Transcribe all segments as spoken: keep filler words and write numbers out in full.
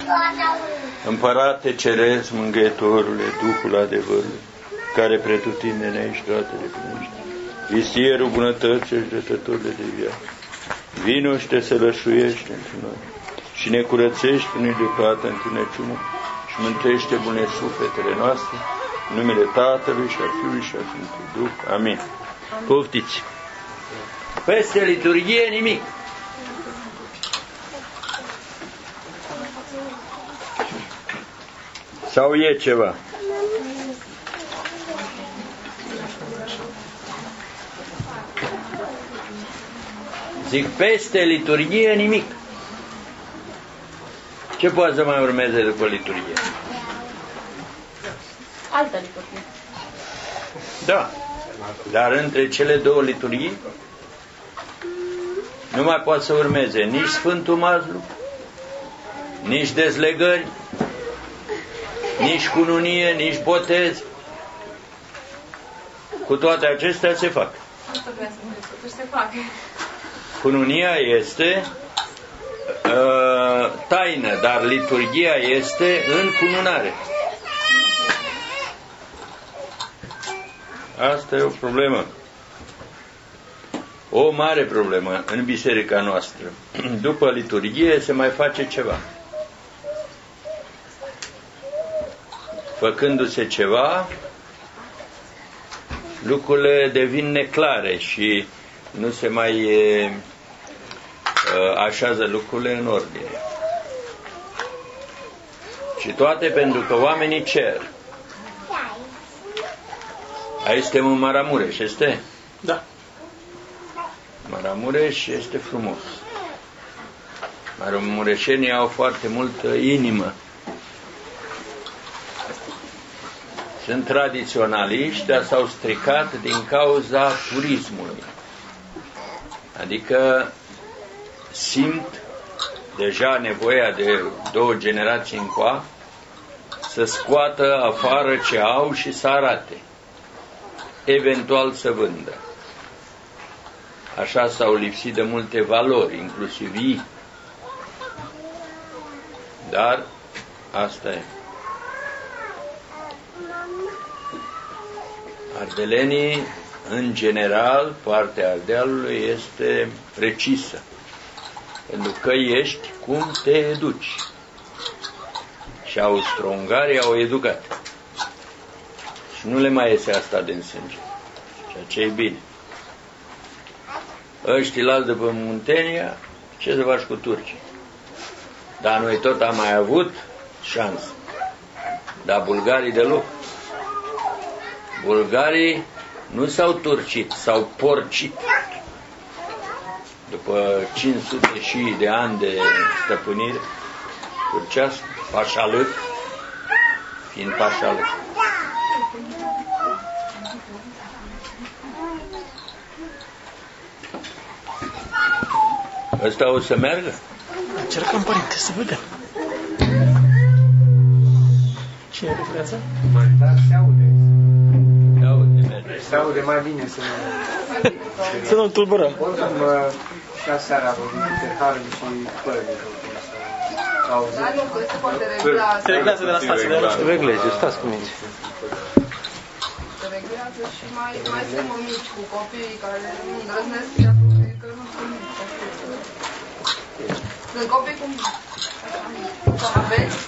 Împărate Ceresc, Mângâietorule, Duhul adevărului, care pretutindeni aici toate le cunoști, Vistierul bunătății și dătătorile de viață, vino și te sălășuiește într noi și ne curățești unii de toată întuneciunea și mântuiește bune sufletele noastre, în numele Tatălui și a Fiului și a Sfântului Duh. Amin. Poftiți! Peste liturghie nimic. Sau e ceva? Zic, peste liturghie nimic. Ce poate să mai urmeze după liturghie? Altă liturghie. Da. Dar între cele două liturghii nu mai poate să urmeze nici Sfântul Mazlu, nici dezlegări, nici cununie, nici botez. Cu toate acestea se fac. Cununia este uh, taină, dar liturghia este în cununare. Asta e o problemă. O mare problemă în biserica noastră. După liturghie se mai face ceva. Făcându-se ceva, lucrurile devin neclare și nu se mai e, așează lucrurile în ordine. Și toate pentru că oamenii cer. Aici suntem în Maramureș, este? Da. Maramureș este frumos. Maramureșenii au foarte multă inimă. Sunt tradiționaliști, dar s-au stricat din cauza turismului. Adică simt deja nevoia de două generații încoa să scoată afară ce au și să arate. Eventual să vândă. Așa s-au lipsit de multe valori, inclusiv ei. Dar asta e. Ardelenii, în general, partea Ardealului este precisă. Pentru că ești cum te educi. Și Austro-Ungarii au educat. Și nu le mai iese asta din sânge. Ceea ce e bine. Ăștia la după Muntenia, ce să faci cu turcii? Dar noi tot am mai avut șansă. Dar bulgarii deloc. Bulgarii nu s-au turcit, s-au porcit. După cinci sute și de ani de stăpânire turcească, pașalâc, fiind pașalâc. Ăsta o să meargă? Încercăm, părinte, să vedem. Cine e lucrează? Da, se aude. Se aude, merge. Se aude mai bine să ne... Să nu tulburăm. Oricum, și aseară am văzut interhalul și părele. Auzi? Da, nu, că se poate regla. Se reglează de la stație, dar nu știu. Regleze, stați cu mine. Se reglează și mai, mai sunt mici cu copiii care nu îndrăznesc și atunci că nu sunt mici. Sunt copii cum... Să aveți?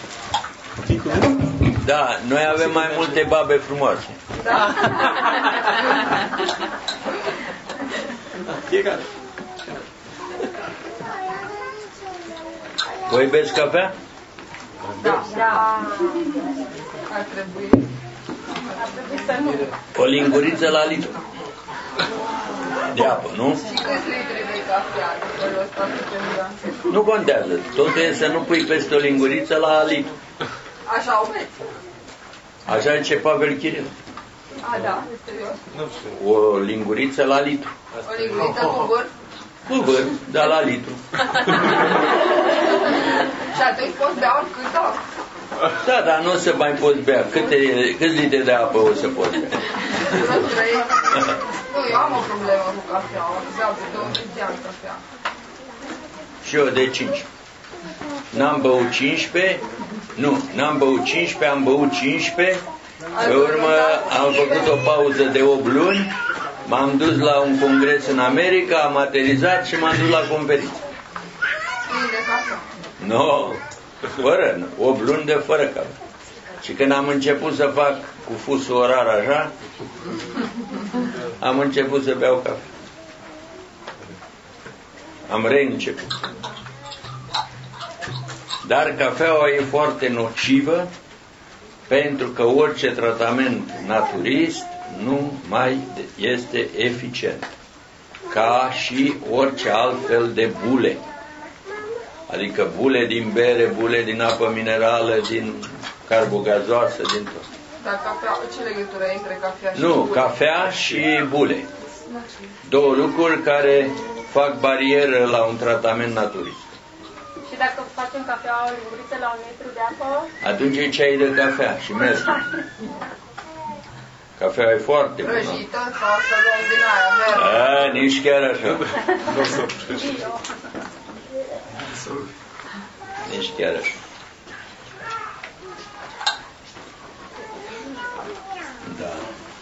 Da, noi avem mai multe babe frumoase. Da. Fiecare. Voi beți cafea? Da. Da. Ar trebui. Ar trebui să nu. O linguriță la litru. De apă, nu? Și câți litri de cafea? Nu contează. Totul e să nu pui peste o linguriță la litru. Așa o veți? Așa zice Pavel Chiril. A, da, serios. O linguriță la litru. O linguriță cu vârf? Cu vârf, dar la litru. Și atunci poți bea oricât o? Da, dar nu o să mai poți bea. Câte, câți litri de apă o să poți bea? Nu, eu am o problemă cu cafea. Beau de douăzeci de ani cafea. Și eu de cinci. n-am băut cincisprezece, nu, n-am băut cincisprezece, am băut cincisprezece, pe urmă am făcut o pauză de opt luni, m-am dus la un congres în America, am aterizat și m-am dus la conferință. Nu, no, fără, opt luni de fără cafea. Și când am început să fac cu fusul orar așa, am început să beau cafea. Am reînceput. Dar cafeaua e foarte nocivă, pentru că orice tratament naturist nu mai este eficient, ca și orice altfel de bule. Adică bule din bere, bule din apă minerală, din carbogazoasă, din tot. Dar cafea, ce legătură e între cafea și Nu, bule? cafea și bule. Două lucruri care fac barieră la un tratament naturist. Și dacă facem cafea o linguriță la un litru de apă? Atunci e ceai de cafea și merge. Cafea e foarte bună. Prăjită sau să luăm din aia, verde? A, nici chiar așa. Nici chiar așa. Da.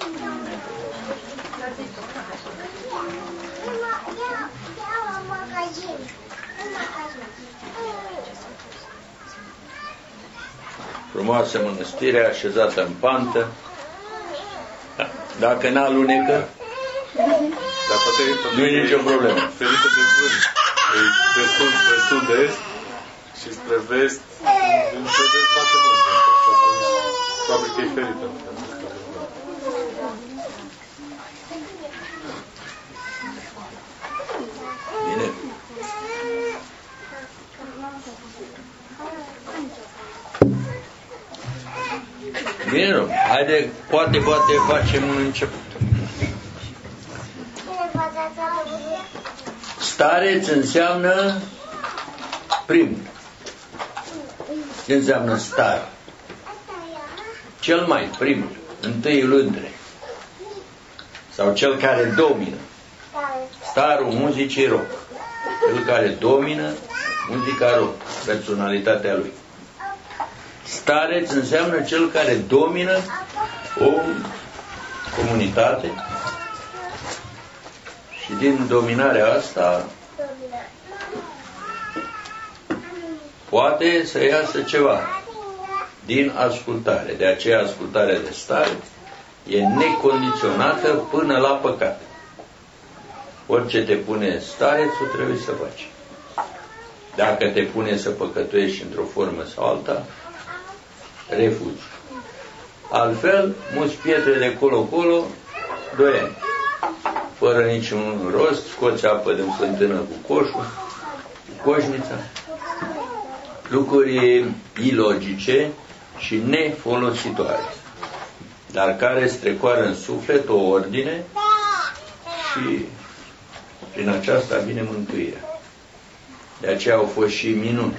Frumoasă mănăstire, așezată în pantă. Da. Dacă n-alunecă, nu e nicio problemă. Ferită de vânt. E destul, destul de est și spre vest, între vest bate mult. Și atunci, probabil că e ferită. Bine. Bine, nu. Haide, poate, poate facem un început. Stareț înseamnă primul. Ce înseamnă star? Cel mai primul, întâiul între. Sau cel care domină. Starul muzicii rock. Cel care domină muzica rock, personalitatea lui. Stareț înseamnă cel care domină o comunitate și din dominarea asta poate să iasă ceva din ascultare. De aceea ascultarea de stare e necondiționată până la păcat. Orice te pune starețul trebuie să faci. Dacă te pune să păcătuiești într-o formă sau alta, refugi. Altfel, muți pietre de colo-colo, doi ani. Fără niciun rost, scoți apă din fântână cu coșul, cu coșnița. Lucruri ilogice și nefolositoare, dar care strecoară în suflet o ordine și prin aceasta vine mântuirea. De aceea au fost și minuni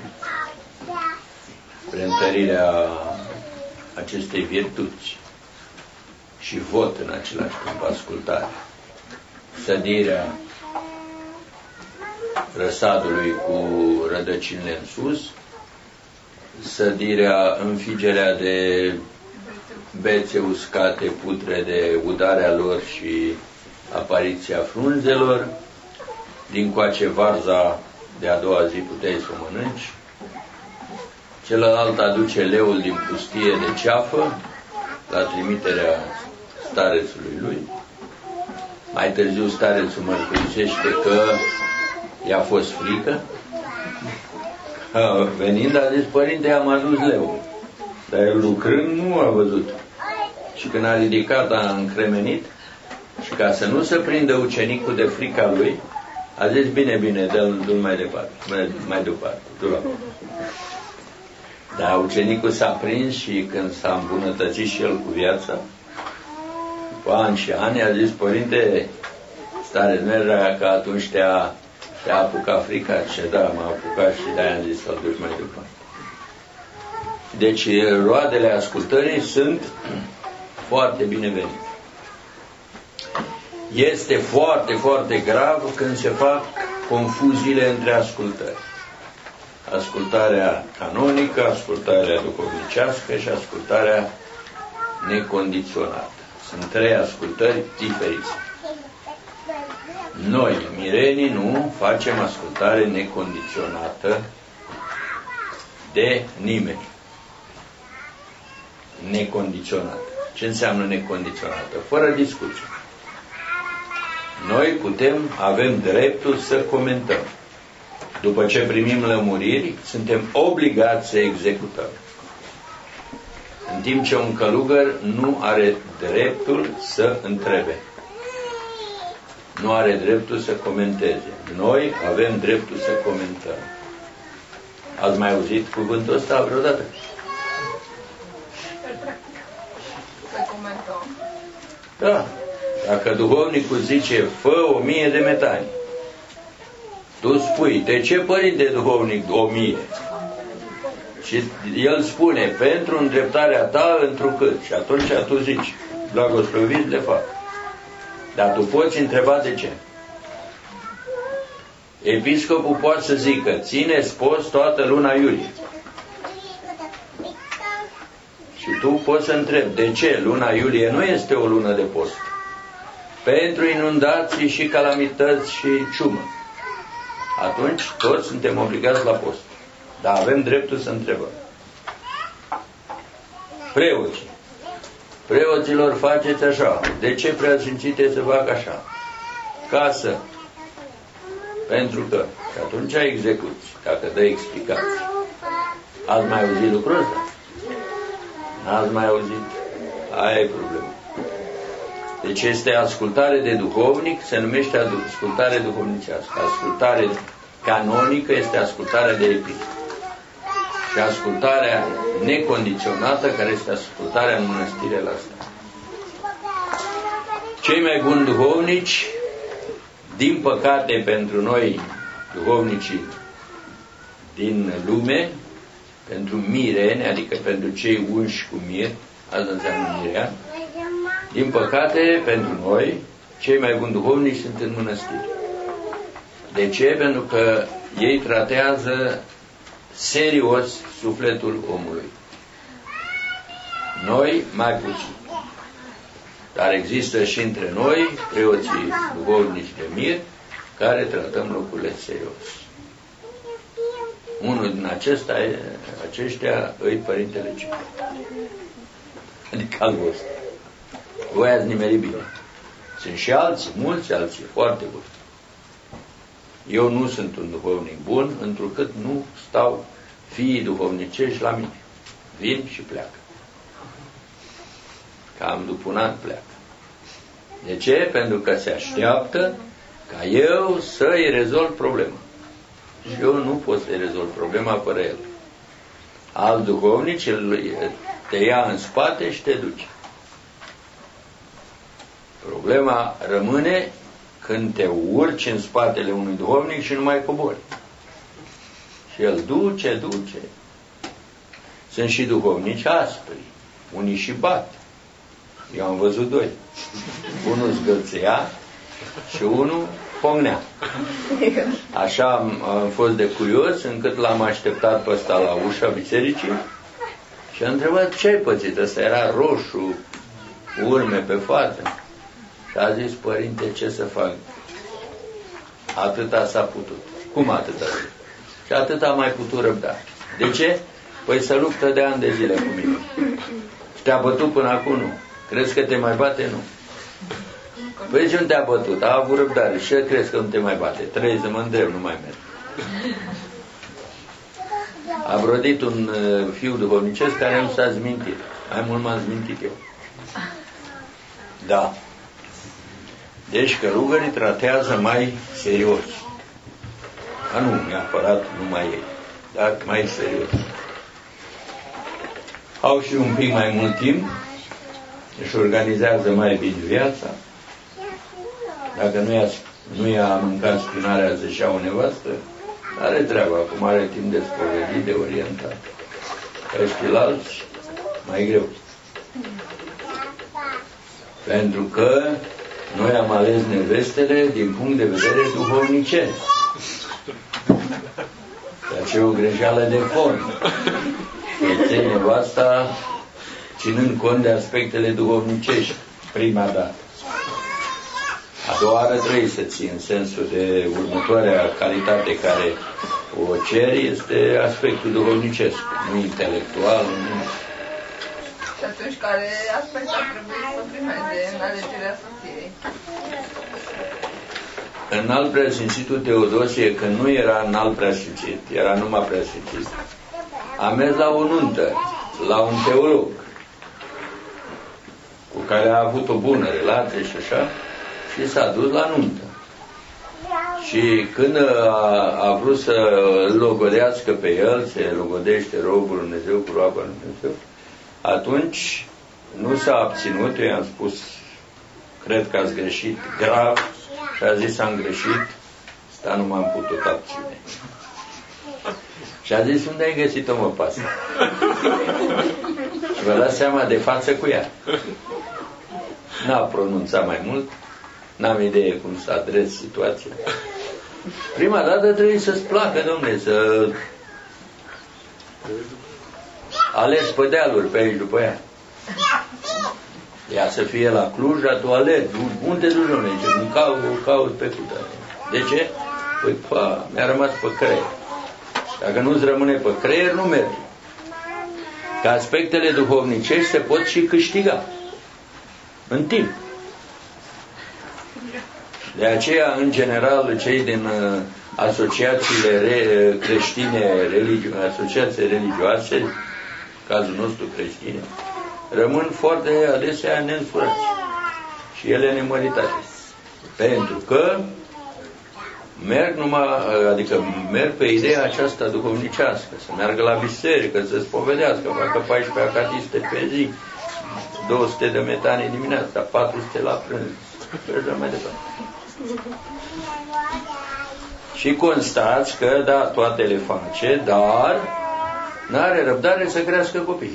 spre întărirea acestei virtuți și vot în același timp, ascultare. Sădirea răsadului cu rădăcinile în sus, sădirea, înfigerea de bețe uscate, putrede, udarea lor și apariția frunzelor, dincoace varza de a doua zi puteai să o mănânci, celălalt aduce leul din pustie de ceafă la trimiterea starețului lui. Mai târziu starețul mărturisește că i-a fost frică. Venind a zis, părinte, am adus leul. Dar el lucrând nu a văzut. Și când a ridicat, a încremenit și ca să nu se prindă ucenicul de frica lui, a zis, bine, bine, dă-l mai departe, mai, mai departe, tu la. Dar ucenicul s-a prins și când s-a îmbunătățit și el cu viața, după ani și ani, a zis, părinte, stare mergea că atunci te-a, te-a apucat frica, și da, m-a apucat și de-aia am zis să-l duci mai departe. Deci roadele ascultării sunt foarte binevenite. Este foarte, foarte grav când se fac confuziile între ascultări. ascultarea canonică, ascultarea duhovnicească și ascultarea necondiționată. Sunt trei ascultări diferite. Noi, mirenii, nu facem ascultare necondiționată de nimeni. Necondiționată. Ce înseamnă necondiționată? Fără discuție. Noi putem, avem dreptul să comentăm. După ce primim lămuriri, suntem obligați să executăm. În timp ce un călugăr nu are dreptul să întrebe. Nu are dreptul să comenteze. Noi avem dreptul să comentăm. Ați mai auzit cuvântul ăsta vreodată? Să comentăm. Da. Dacă duhovnicul zice, fă o mie de metani, tu spui, de ce părinte duhovnic o mie? Și el spune, pentru îndreptarea ta întrucât. Și atunci tu zici, blagoslovit le fac. Dar tu poți întreba de ce. Episcopul poate să zică, țineți post toată luna iulie. Și tu poți să întrebi, de ce luna iulie nu este o lună de post? Pentru inundații și calamități și ciumă. Atunci toți suntem obligați la post. Dar avem dreptul să întrebăm. Preoții. Preoților faceți așa. De ce preasfințite să fac așa? Ca să. Pentru că. Și atunci execuți. Dacă dă explicații. Ați mai auzit lucrul ăsta? N-ați mai auzit? Aia e problema. Deci este ascultare de duhovnic, se numește ascultare duhovnicească. Ascultare canonică este ascultarea de episcop. Și ascultarea necondiționată, care este ascultarea în mănăstire la asta. Cei mai buni duhovnici, din păcate pentru noi duhovnicii din lume, pentru mireni, adică pentru cei unși cu mir, asta înseamnă mirean, din păcate, pentru noi, cei mai buni duhovnici sunt în mănăstiri. De ce? Pentru că ei tratează serios sufletul omului. Noi, mai puțin. Dar există și între noi, preoții duhovnici de mir, care tratăm lucrurile serios. Unul din acesta, aceștia îi Părintele Ciprian. Adică al vostru. Voi ați nimerit bine. Sunt și alții, mulți alții, foarte buni. Eu nu sunt un duhovnic bun, întrucât nu stau fiii duhovnicești la mine. Vin și pleacă. Cam după un an pleacă. De ce? Pentru că se așteaptă ca eu să-i rezolv problema. Și eu nu pot să-i rezolv problema fără el. Alt duhovnic te ia în spate și te duce. Problema rămâne când te urci în spatele unui duhovnic și nu mai cobori. Și el duce, duce. Sunt și duhovnici aspri. Unii și bat. Eu am văzut doi. Unul zgâlțea și unul pognea. Așa am, am fost de curios încât l-am așteptat pe ăsta la ușa bisericii și am întrebat ce ai pățit. Ăsta era roșu, urme pe față. Și a zis, părinte, ce să fac? Atâta s-a putut. Cum atâta? Și atât am mai putut răbda. De ce? Păi să luptă de ani de zile cu mine. Și te-a bătut până acum? Nu. Crezi că te mai bate? Nu. Păi ce nu te-a bătut? A avut răbdare. Și crezi că nu te mai bate? Trebuie să mă îndrept, nu mai merg. A brodit un uh, fiu duhovnicesc care nu s-a zmintit. Mai mult m-am zmintit eu. Da. Deci călugării tratează mai serios. A, nu neapărat numai ei, dar mai serios. Au și un pic mai mult timp, își organizează mai bine viața. Dacă nu i-a, nu i-a mâncat spinarea zășea o nevastă, are treaba, acum are timp de spovedit, de orientat. Ăștia alți, mai greu. Pentru că noi am ales nevestele din punct de vedere duhovnicesc. Ceea ce e o greșeală de fond. Să ții nevasta ținând cont de aspectele duhovnicești, prima dată. A doua oară trebuie să ții în sensul de următoarea calitate care o ceri, este aspectul duhovnicesc, nu intelectual. Nu. Și atunci care aspect ar trebui să primeze în alegerea soției? Înalt preasfințitul Teodosie, că nu era înalt preasfințit, era numai preasfințit, a mers la o nuntă, la un teolog, cu care a avut o bună relație și așa, și s-a dus la nuntă. Și când a, a vrut să îl logodească pe el, se logodește robul Dumnezeu cu roaba Dumnezeu, atunci nu s-a abținut, eu i-am spus, cred că ați greșit grav, și a zis, am greșit, dar nu m-am putut abține. Și a zis, unde ai găsit-o, mă, pasă? Și vă dați seama de față cu ea. N-a pronunțat mai mult, n-am idee cum să adres situația. Prima dată trebuie să-ți placă, dom'le, să alegi pe dealuri pe aici după ea. Ea să fie la Cluj, la toalet. Unde te duci, dom'le? Nu caut, caut pe cutare. De ce? Păi, pa, mi-a rămas pe creier. Dacă nu-ți rămâne pe creier, nu merge. Că aspectele duhovnicești se pot și câștiga. În timp. De aceea, în general, cei din uh, asociațiile re, creștine, religio, asociații religioase, cazul nostru creștine, rămân foarte adesea neînsurați. Și ele nemăritate. Pentru că merg numai, adică merg pe ideea aceasta duhovnicească, să meargă la biserică, să spovedească, facă paisprezece acatiste pe zi, două sute de metane dimineața, patru sute la prânz, și mai departe. Și constați că, da, toate le face, dar n-are răbdare să crească copii.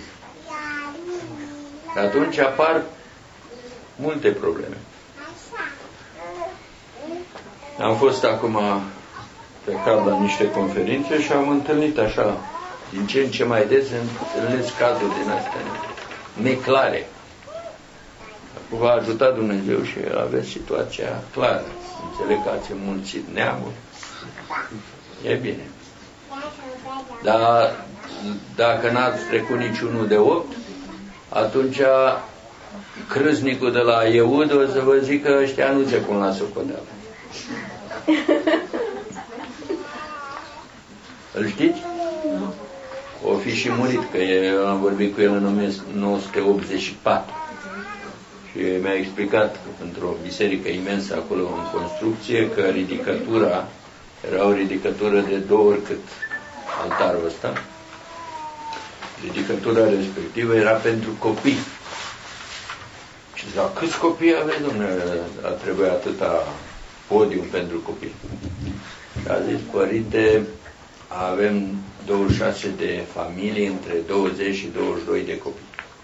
Atunci apar multe probleme. Am fost acum plecat la niște conferințe și am întâlnit așa, din ce în ce mai des, întâlnesc cazuri din astea neclare. V-a ajutat Dumnezeu și aveți situația clară. Înțeleg că ați înmulțit neamul. E bine. Dar dacă n-ați trecut niciunul de opt, atunci crâznicul de la Iehud o să vă zic că ăștia nu se pun la socoteală. Îl știți? O fi și murit, că eu am vorbit cu el în o mie nouă sute optzeci și patru. Și mi-a explicat într-o biserică imensă acolo în construcție că ridicătura era o ridicătură de două ori cât altarul ăsta. Ridicătura respectivă era pentru copii. Și zic, câți copii aveți, domnule, a trebuit atâta podium pentru copii? Și a zis, părinte, avem douăzeci și șase de familii între douăzeci și douăzeci și doi de copii.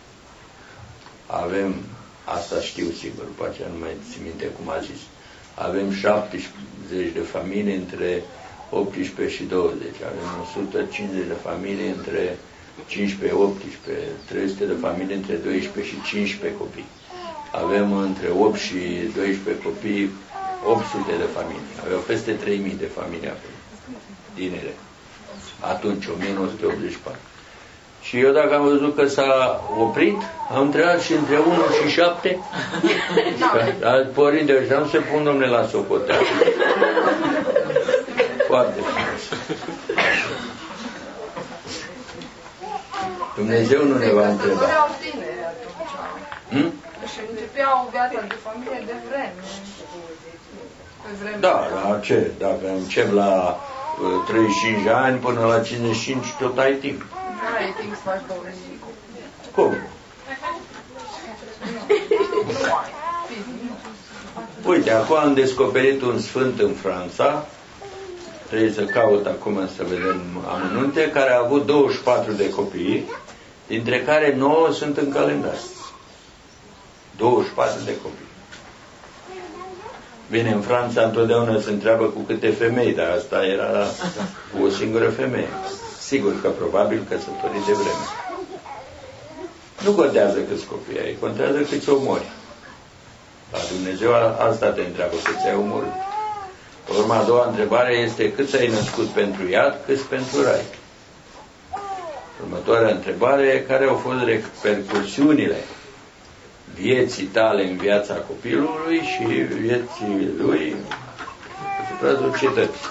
Avem, asta știu sigur, după aceea nu mai țin minte cum a zis, avem șaptezeci de familii între optsprezece și douăzeci, avem o sută cincizeci de familii între cincisprezece optsprezece, trei sute de familii între doisprezece și cincisprezece copii. Avem între opt și doisprezece copii opt sute de familii. Aveau peste trei mii de familii acolo, tinere. Atunci, o mie nouă sute optzeci și patru. Și eu, dacă am văzut că s-a oprit, am întrebat și între unu și șapte. Dar, părinte, ăștia nu se pun, domne, la socoteală. Foarte frumos. Dumnezeu nu ne va întreba. Hmm? Și începeau viața de familie de vreme. Da, la ce? Dacă încep la uh, treizeci și cinci ani până la cincizeci și cinci, tot ai timp. Nu ai timp să faci douăzeci și cinci. Cum? Uite, acum am descoperit un sfânt în Franța, trebuie să caut acum să vedem amănunte, care a avut douăzeci și patru de copii, dintre care nouă sunt în calendar. douăzeci și patru de copii. Bine, în Franța întotdeauna se întreabă cu câte femei, dar asta era cu o singură femeie. Sigur că probabil căsătorii de vreme. Nu contează câți copii ai, contează câți omori. La Dumnezeu asta te întreabă, câți ai omorât. Urma a doua întrebare este câți ai născut pentru iad, câți pentru rai. Următoarea întrebare, care au fost repercursiunile vieții tale în viața copilului și vieții lui asupra societății.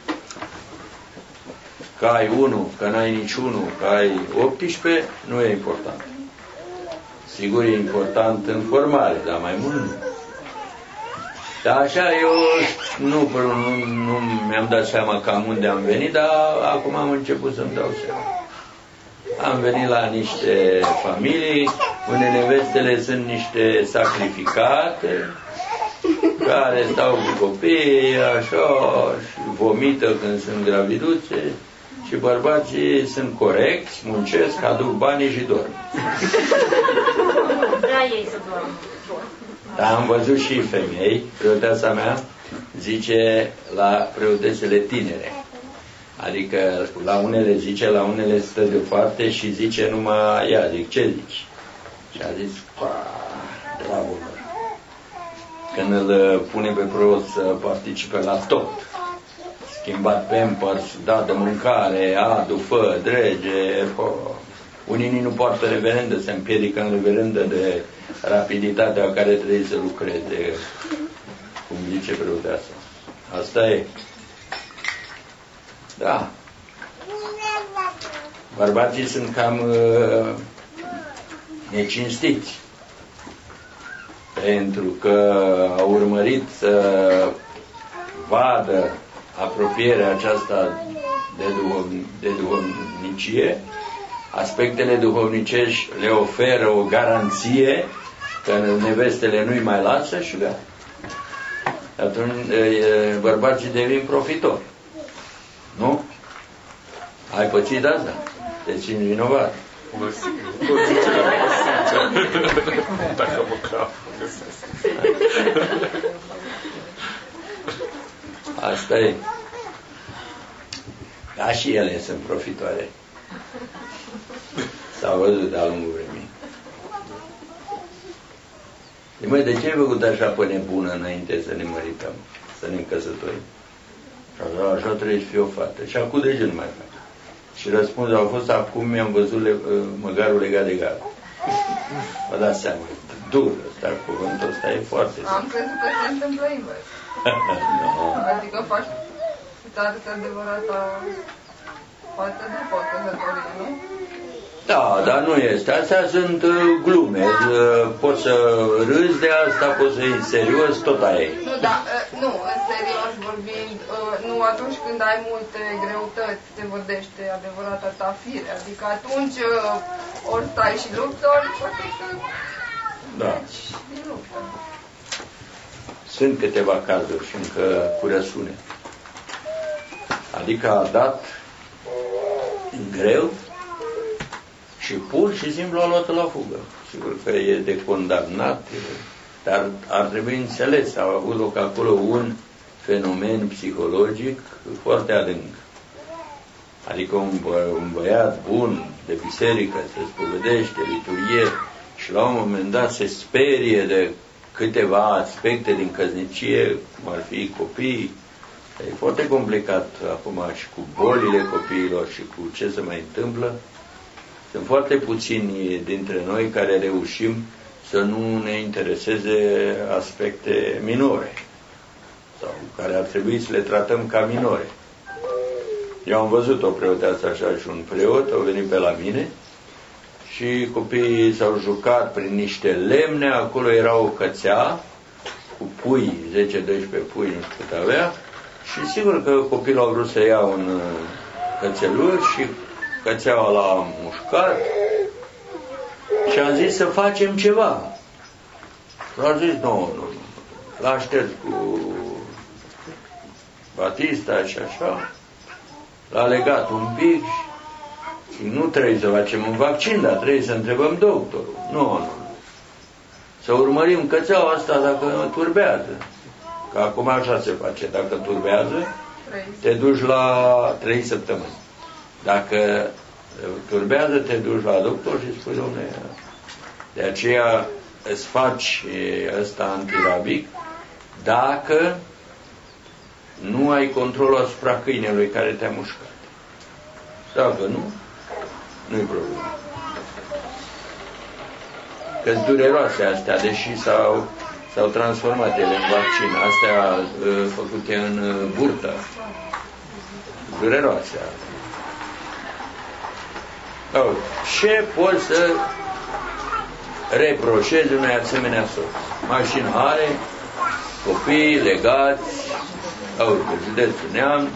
Că ai unul, că n-ai niciunul, că ai optsprezece, nu e important. Sigur e important în formare, dar mai mult nu. Dar așa eu nu, nu, nu mi-am dat seama cam unde am venit, dar acum am început să-mi dau seama. Am venit la niște familii unde nevestele sunt niște sacrificate, care stau cu copiii, așa, și vomită când sunt graviduțe, și bărbații sunt corecți, muncesc, aduc banii și dorm. Da, ei să doarmă. Dar am văzut și femei, preoteasa mea zice la preotesele tinere. Adică la unele zice, la unele stă deoparte și zice numai, ia, zic, ce zici? Și a zis, bravo, lor. Când îl pune pe preot să participe la tot, schimbat pampers, dat de mâncare, adu, fă, drege, po. Unii nu poartă reverendă, se împiedică în reverendă de rapiditatea care trebuie să lucreze, cum zice preoteasa. Asta e. Da. Bărbații sunt cam uh, necinstiți. Pentru că au urmărit să vadă apropierea aceasta de, duhov- de duhovnicie. Aspectele duhovnicești le oferă o garanție că nevestele nu-i mai lasă și gata. Atunci bărbații devin profitori. Nu? Ai pățit asta? Te țin vinovat. Dacă mă cap, asta e. Da, și ele sunt profitoare. S-au văzut de-a lungul vremii. Măi, de ce ai făcut așa pe nebună înainte să ne mărităm, să ne căsătorim? Așa, așa trebuie să fie o fată. Și acum de ce nu mai fac? Și răspunsul a fost, acum mi-am văzut le, măgarul legat de gard. Vă dați seama, dur ăsta, cuvântul ăsta e foarte dur. Am crezut că se întâmplă invers. No. Adică faci să adevărata fată după căsătorie, nu? Da, dar nu este. Astea sunt uh, glume. Uh, poți să râzi de asta, poți să iei în serios, tot aia e. Nu, da, uh, nu, în serios vorbind, uh, nu atunci când ai multe greutăți se vădește adevărata ta fire. Adică atunci uh, ori stai și luptă, ori poate să Da. din luptă. Sunt câteva cazuri și încă cu răsune. Adică a dat în greu și pur și simplu a luat la fugă. Sigur că e de condamnat, dar ar trebui înțeles, a avut loc acolo un fenomen psihologic foarte adânc. Adică un, bă, un băiat bun de biserică se spovedește, liturghie și la un moment dat se sperie de câteva aspecte din căsnicie, cum ar fi copiii. E foarte complicat acum și cu bolile copiilor și cu ce se mai întâmplă. Sunt foarte puțini dintre noi care reușim să nu ne intereseze aspecte minore sau care ar trebui să le tratăm ca minore. Eu am văzut o preoteasă așa și un preot, au venit pe la mine și copiii s-au jucat prin niște lemne, acolo era o cățea cu pui, zece doisprezece pui, nu știu cât avea, și sigur că copilul a vrut să ia un cățeluș și cățeaua l-a mușcat și a zis să facem ceva. Și a zis, nu, nu, l-a șters cu batista și așa, l-a legat un pic și nu trebuie să facem un vaccin, dar trebuie să întrebăm doctorul. Nu, nu, nu. Să urmărim cățeaua asta dacă turbează. Că acum așa se face. Dacă turbează, te duci la trei săptămâni. Dacă turbează, te duci la doctor și spui, dom'le, de aceea îți faci ăsta antirabic dacă nu ai controlul asupra câinelui care te-a mușcat. Dacă nu, nu-i problemă. Că-s dureroase astea, deși s-au, s-au transformat ele în vaccin. Astea uh, făcute în uh, burtă. Dureroase. Oh, ce poți să reproșezi unei asemenea soț? Mașină are, copii legați, au pe județul Neam.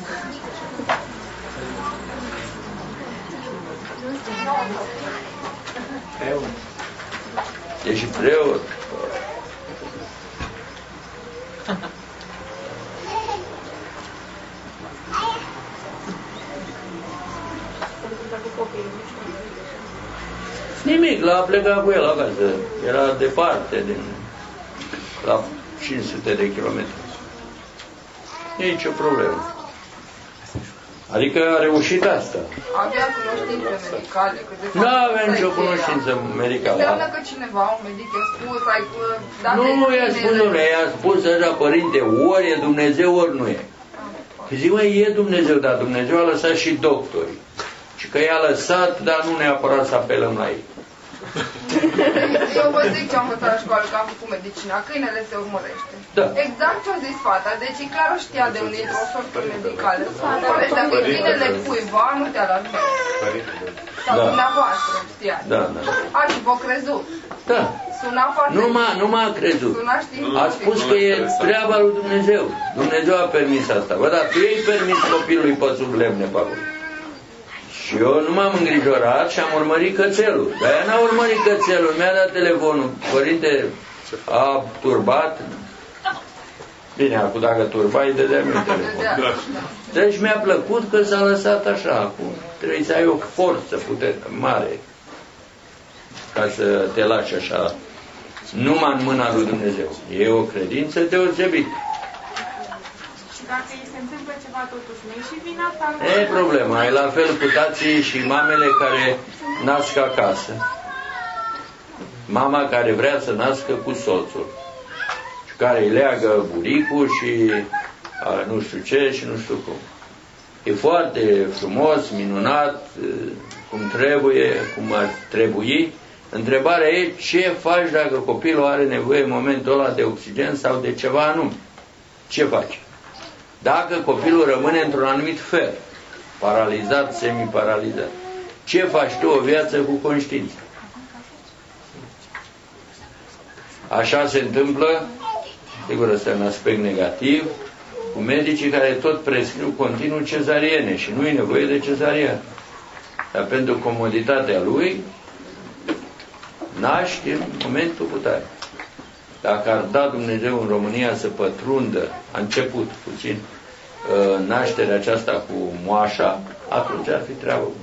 Preot. E și preot. Nimic, l-a plecat cu el acasă. Era departe, din, la cinci sute de kilometri. Nici o problemă. Adică a reușit asta. Avea cunoștințe medicale. Nu avea nicio cunoștință medicală. Înseamnă că cineva, un medic, i-a spus, ai dat Nu, nu i-a spus, nu, i-a spus așa, părinte, ori e Dumnezeu, ori nu e. Că zic, măi, e Dumnezeu, dar Dumnezeu a lăsat și doctorii. Și că i-a lăsat, dar nu neapărat să apelăm la ei. Eu vă zic ce am învățat la școală, că am făcut medicina, câinele se urmărește. Da. Exact ce a zis fata, deci clar știa de unde intră o sortă medicală. Deci dacă e câinele cuiva, nu te-a luat bine. Sau Da. dumneavoastră știați. Da, da. Ați vă crezut. Da. Suna foarte... Nu m-a, nu m-a crezut. Suna științific. A spus că e treaba lui Dumnezeu. Dumnezeu a permis asta. Bă, dar tu ei permis copilului pe sub lemne pe acolo. Și eu nu m-am îngrijorat și am urmărit cățelul. Dar ea n-a urmărit cățelul, mi-a dat telefonul. Părinte, a turbat. Bine, acum dacă turba, îi dădea mi-un telefon. Deci mi-a plăcut că s-a lăsat așa. Acum trebuie să ai o forță putere mare ca să te lași așa numai în mâna lui Dumnezeu. E o credință deosebită. Și dacă îi se întâmplă ceva totuși, nu e și vina ta? E problema, e la fel cu tații și mamele care nasc acasă. Mama care vrea să nască cu soțul, și care îi leagă buricul și a, nu știu ce și nu știu cum. E foarte frumos, minunat, cum trebuie, cum ar trebui. Întrebarea e ce faci dacă copilul are nevoie în momentul ăla de oxigen sau de ceva anume. Ce faci? Dacă copilul rămâne într-un anumit fel, paralizat, semi-paralizat, ce faci tu o viață cu conștiință? Așa se întâmplă, sigur, ăsta e un aspect negativ, cu medicii care tot prescriu continuu cezariene și nu e nevoie de cezariană. Dar pentru comoditatea lui, naște în momentul cu tare. Dacă ar da Dumnezeu în România să pătrundă, a început puțin, nașterea aceasta cu moașa, atunci ar fi treabă bună.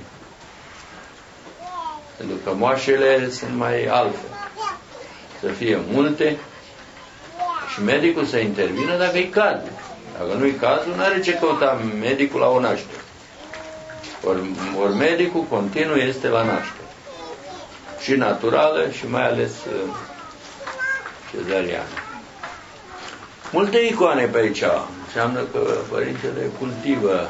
Pentru că moașele sunt mai altfel. Să fie multe și medicul să intervină dacă e cazul. Dacă nu-i cazul, nu are ce căuta medicul la o naștere. Ori, ori medicul continuu este la naștere. Și naturală și mai ales cezariană. Multe icoane pe aici. Înseamnă că părintele cultivă.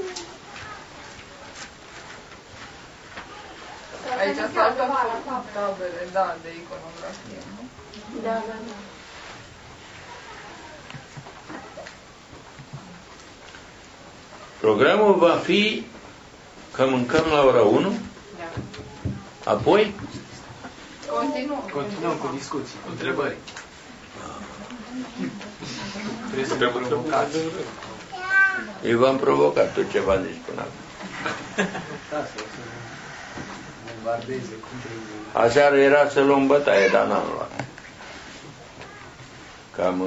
Aici s-au tot făcut tabele, da, de iconografie, nu? Da, da, da. Programul va fi că mâncăm la ora unu, apoi Continuăm. Continuăm cu discuții, cu întrebări. Trebuie să ne Putem provocați. eu v-am provocat tot ce v-am zis până acum. Da, să ne bombardeze, cum trebuie. Aseară era să luăm bătaie, dar n-am luat. Cam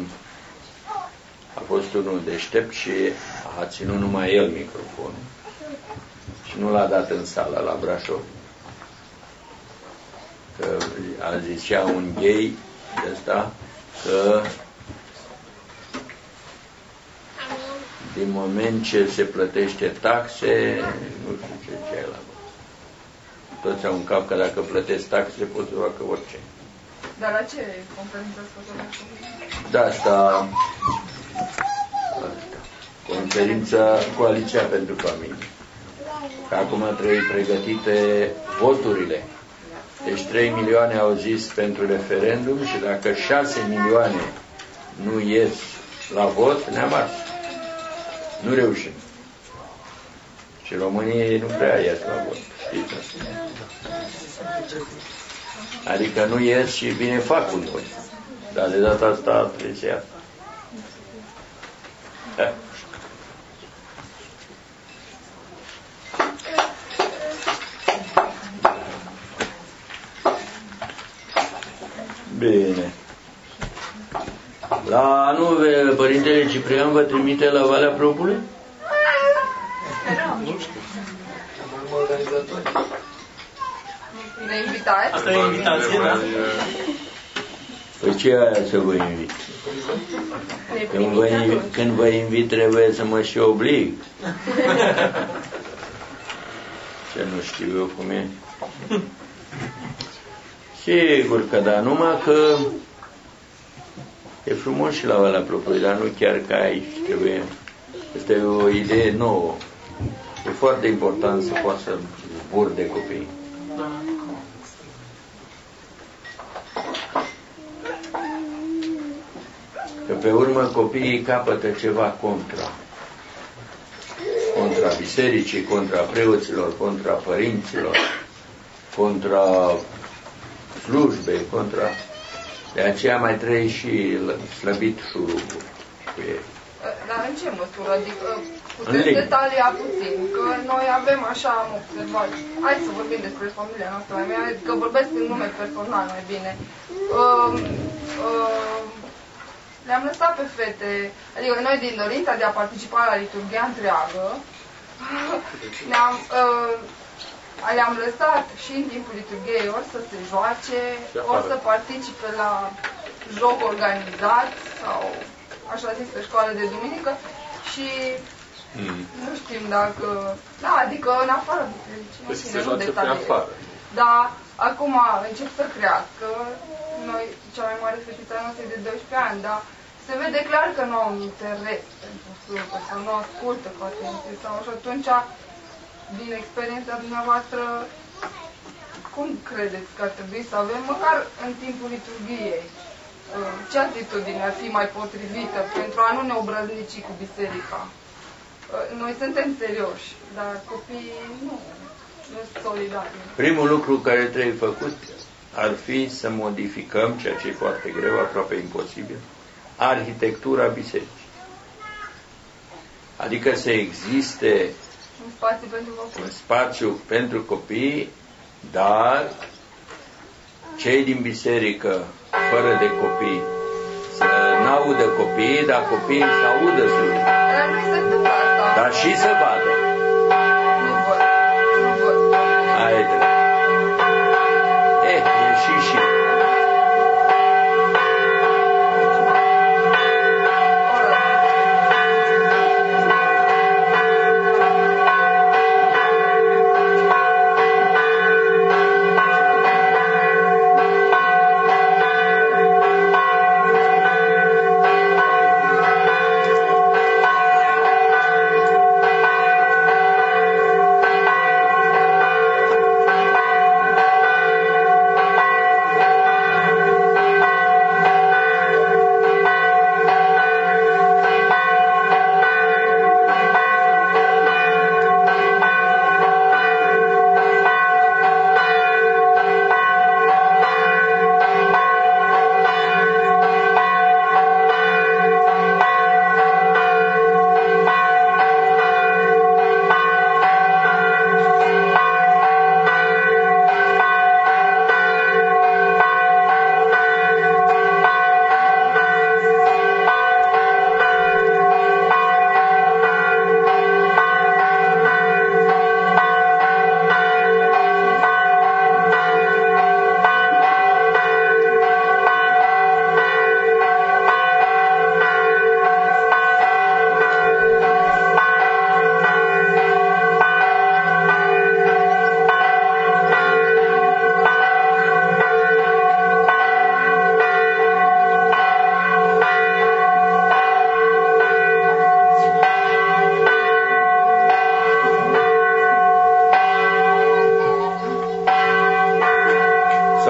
a fost unul deștept și a ținut numai el microfonul. Și nu l-a dat în sală la Brașov. Că a zis un gay de ăsta că din moment ce se plătește taxe, nu știu ce, ce e la vot. Toți au în cap că dacă plătesc taxe pot să facă orice. Dar la ce conferință ați făcut la copii? Da, asta, asta. Conferința Coaliția pentru Familie. Că acum trebuie pregătite voturile. Deci trei milioane au zis pentru referendum și dacă șase milioane nu ies la vot, ne-am ars. Nu reușim. Și românii nu prea ies la vot. Știți asta? Adică nu ies și bine fac unii. Dar de data asta trebuie să iasă. Da. Bine. La anul, Părintele Ciprian vă trimite la Valea Probului? Nu știu. Am organizatori. Ne invitați? Asta e invitație, da? Păi ce aia să vă invit? Când vă, invit, când vă invit trebuie să mă și oblig. Ce nu știu eu cum e. Sigur că da, numai că e frumos și la Valea Probului, dar nu chiar ca aici. Trebuie. Asta e o idee nouă. E foarte important să poată să zbor de copii. Că pe urmă copiii capătă ceva contra. Contra bisericii, contra preoților, contra părinților, contra slujbei, contra... De aceea mai trebuie și slăbit șurubul cu ei. Dar în ce măsură? Adică puteți detalia puțin, că noi avem așa, am observat. Hai să vorbim despre familia noastră mai bine, că vorbesc în nume personal mai bine. Uh, uh, le-am lăsat pe fete, adică noi din dorința de a participa la liturghia întreagă, ne-am, uh, le-am lăsat și în timpul liturghiei ori să se joace, ori să participe la joc organizat sau așa zis pe școală de duminică și mm. nu știm dacă, da, adică în afară bisericii, păi se joace pe afară. Dar acum încep să crească, noi, cea mai mare fetiță noastră e de doisprezece ani, dar se vede clar că nu au un interes pentru slujbă sau nu ascultă cu atenție sau și atunci, din experiența dumneavoastră, cum credeți că ar trebui să avem, măcar în timpul liturghiei, ce atitudine ar fi mai potrivită pentru a nu ne obrăznici cu biserica? Noi suntem serioși, dar copiii nu, nu sunt solidari. Primul lucru care trebuie făcut ar fi să modificăm, ceea ce e foarte greu, aproape imposibil, arhitectura bisericii. Adică să existe un spațiu pentru copii, un spațiu pentru copii, dar cei din biserică fără de copii să n-audă copiii, dar copiii să audă slujba. Dar nu se întâmplă asta. Dar și să vadă. Nu văd, nu văd. Haide. Eh, e și și.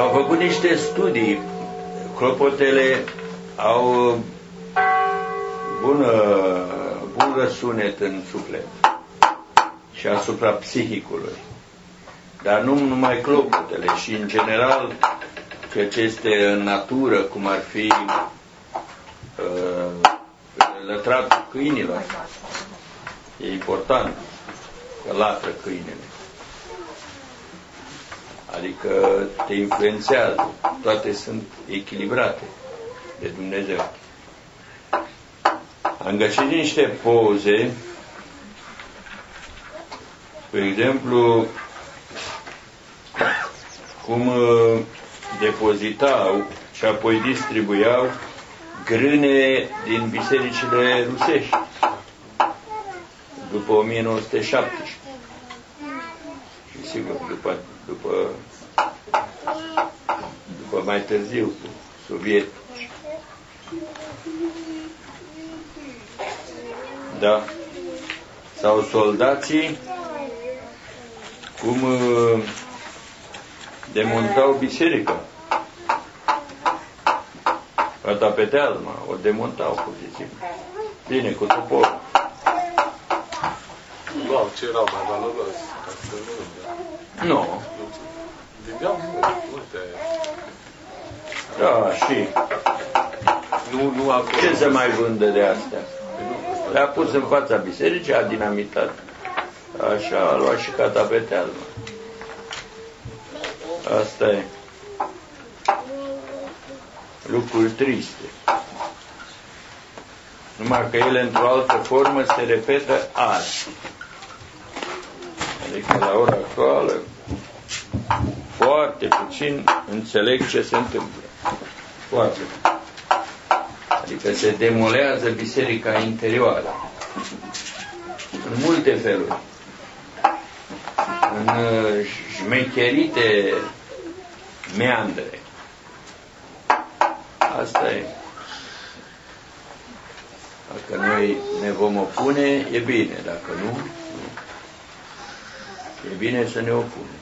S-au făcut niște studii. Clopotele au bună, bun răsunet în suflet și asupra psihicului. Dar nu numai clopotele, și în general că ce este în natură, cum ar fi uh, lătratul câinilor. E important că latră câinele. Adică te influențează. Toate sunt echilibrate de Dumnezeu. Am găsit niște poze, de exemplu, cum depozitau și apoi distribuiau grâne din bisericile rusești după o mie nouă sute șaptesprezece. Și sigur, după, după, după mai târziu, cu sovietici. Da. Sau soldații cum uh, demontau biserica. Gata pe tealma, o demontau pur și simplu. Bine, cu topor. Luau ce erau mai valoros, ca să nu. Nu. Vindeau multe. Da, și. Nu, nu acolo. Ce să mai vândă de astea? Le-a pus în fața bisericii, a dinamitat. Așa, a luat și catapetealma. Asta e. Lucruri triste. Numai că ele, într-o altă formă, se repetă azi. Adică, la ora actuală, foarte puțin înțeleg ce se întâmplă. Foarte. Adică se demolează biserica interioară. În multe feluri. În șmecherite meandre. Asta e. Dacă noi ne vom opune, e bine. Dacă nu, nu. E bine să ne opunem.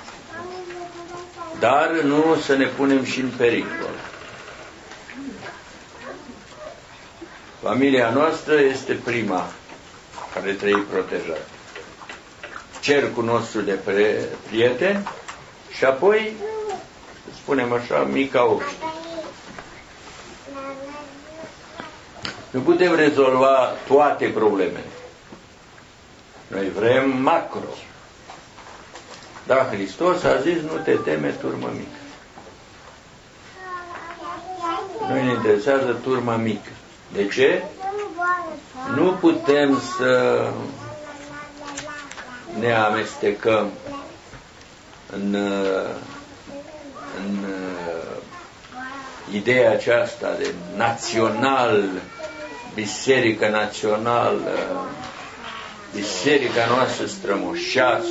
Dar nu să ne punem și în pericol. Familia noastră este prima care trebuie protejată. Cercul nostru de prieteni și apoi, spunem așa, mica obște. Nu putem rezolva toate problemele. Noi vrem macro. Dar Hristos a zis, nu te teme, turmă mică. Noi ne interesează turma mică. De ce? Nu putem să ne amestecăm în, în ideea aceasta de național, biserică națională, biserica noastră strămoșească.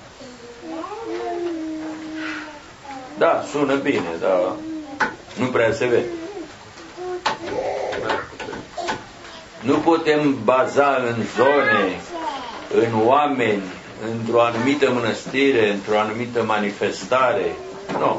Da, sună bine, dar nu prea se vede. Nu putem baza în zone, în oameni, într-o anumită mănăstire, într-o anumită manifestare. Nu.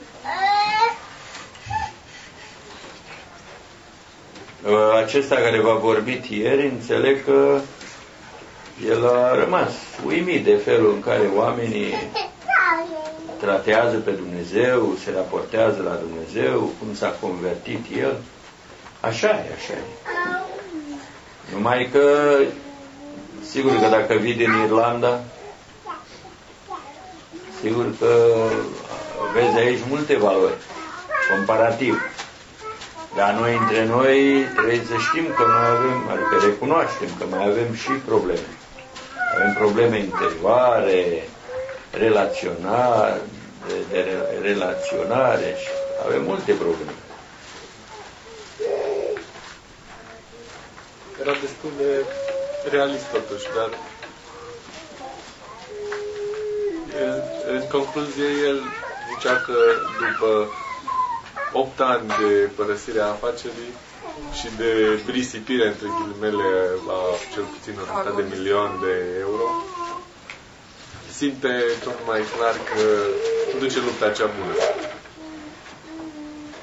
Acesta care v-a vorbit ieri, înțeleg că el a rămas uimit de felul în care oamenii tratează pe Dumnezeu, se raportează la Dumnezeu, cum s-a convertit el. Așa e, așa e. Numai că, sigur că dacă vii din Irlanda, sigur că vezi aici multe valori, comparativ. Dar noi, între noi, trebuie să știm că mai avem, adică recunoaștem că mai avem și probleme. Avem probleme interioare, relaționare, de, de relaționare și avem multe probleme. Era destul de realist totuși, dar el, în concluzie el zicea că după opt ani de părăsire a afacerii și de risipire, între ghilimele, la cel puțin o jumătate de milion de euro, simte tot mai clar că duce lupta cea bună.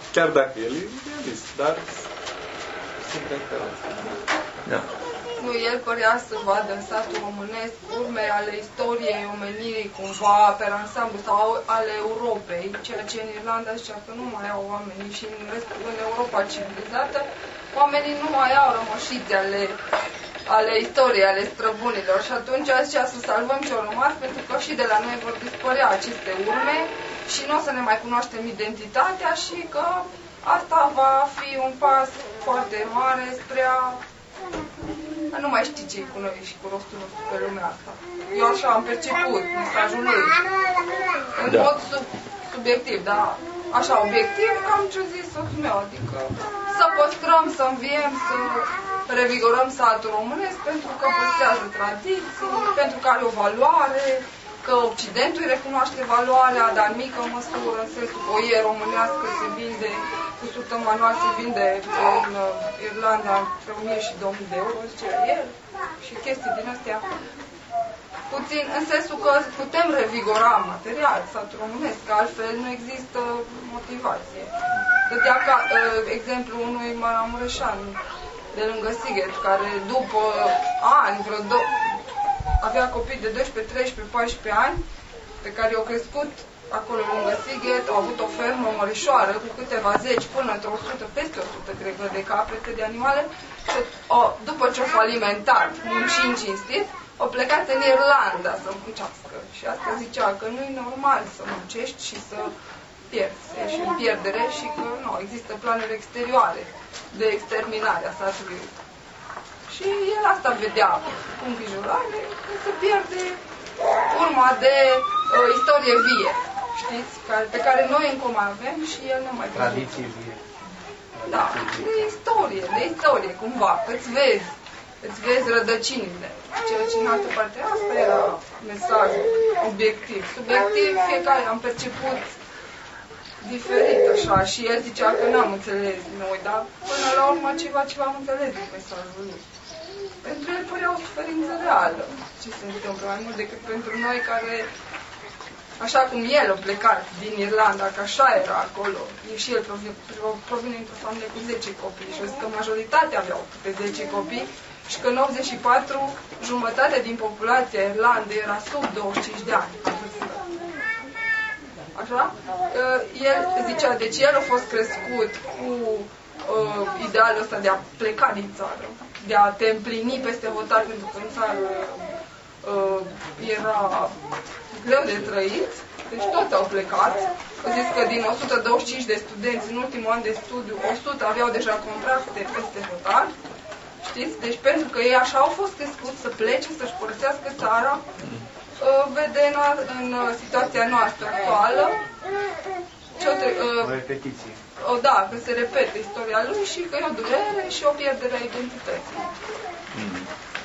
chiar dacă el e idealist, dar sunt preferențe. Da. Nu, el părea să vadă în satul românesc urme ale istoriei omenirii, cumva, pe ansamblu, sau ale Europei, ceea ce în Irlanda zicea că nu mai au oamenii și în, restul, în Europa civilizată, oamenii nu mai au rămășițe ale, ale istoriei, ale străbunilor. Și atunci zicea să salvăm ce au rămas, pentru că și de la noi vor dispărea aceste urme și nu o să ne mai cunoaștem identitatea și că asta va fi un pas foarte mare spre a nu mai știi ce-i cu noi și cu rostul nostru pe lumea asta. Eu așa am perceput mesajul lui. În da. mod sub, subiectiv, dar așa obiectiv, cam ce-a zis soțul meu. Adică să păstrăm, să înviem, să revigorăm satul românesc pentru că păstrează tradiții, pentru că are o valoare, că Occidentul îi recunoaște valoarea, dar în mică măsură, în sensul că o ie românească se vinde, cu sută manual se vinde în Irlanda între o mie și două mii de euro, zice el, și chestii din astea. Puțin, în sensul că putem revigora material satul românesc, că altfel nu există motivație. Dădea ca exemplu unui maramureșan de lângă Sighet, care după ani, vreo două, avea copii de doisprezece, treisprezece, paisprezece ani, pe care i-au crescut acolo lângă Sighet, au avut o fermă mărișoară cu câteva zeci până într-o sută, peste o sută, cred că, de caprete, de animale, și o, după ce au falimentat, muncind cinstit, au plecat în Irlanda să muncească. Și asta zicea că nu e normal să muncești și să pierzi, ești în pierdere și că nu, există planuri exterioare de exterminare a satului. Și el asta vedea cu îngrijorare, că se pierde urma de uh, istorie vie, știți, care, pe care noi încă mai avem și el nu mai vede. Tradiție vie. Da, de istorie, de istorie, cumva, că îți vezi, îți vezi rădăcinile. Ceea ce în altă parte, asta era mesajul obiectiv. Subiectiv, fiecare am perceput diferit, așa, și el zicea că n-am înțeles noi, dar până la urmă ceva, ceva am înțeles din mesajul lui. Pentru el părea o suferință reală ce se întâmplă, mai mult decât pentru noi care, așa cum el a plecat din Irlanda, că așa era acolo, și el provine, provine într-o familie cu zece copii și o zic că majoritatea aveau câte zece copii și că în optzeci și patru jumătate din populația Irlandei era sub douăzeci și cinci de ani. Așa? El zicea, deci el a fost crescut cu uh, idealul ăsta de a pleca din țară, de a te împlini peste votar, pentru că în țară uh, era greu de trăit, deci toți au plecat. Au zis că din o sută douăzeci și cinci de studenți în ultimul an de studiu, o sută aveau deja contracte peste votar. Știți? Deci pentru că ei așa au fost crescuți să plece, să-și părăsească țara, uh, vede în, în situația noastră actuală ce o, uh, o repetiție. O, da, că se repete istoria lui și că e o durere și o pierdere a identității. Hmm.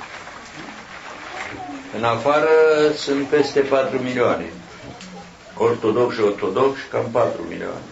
În afară sunt peste patru milioane. Ortodoxi și ortodoxi, cam patru milioane.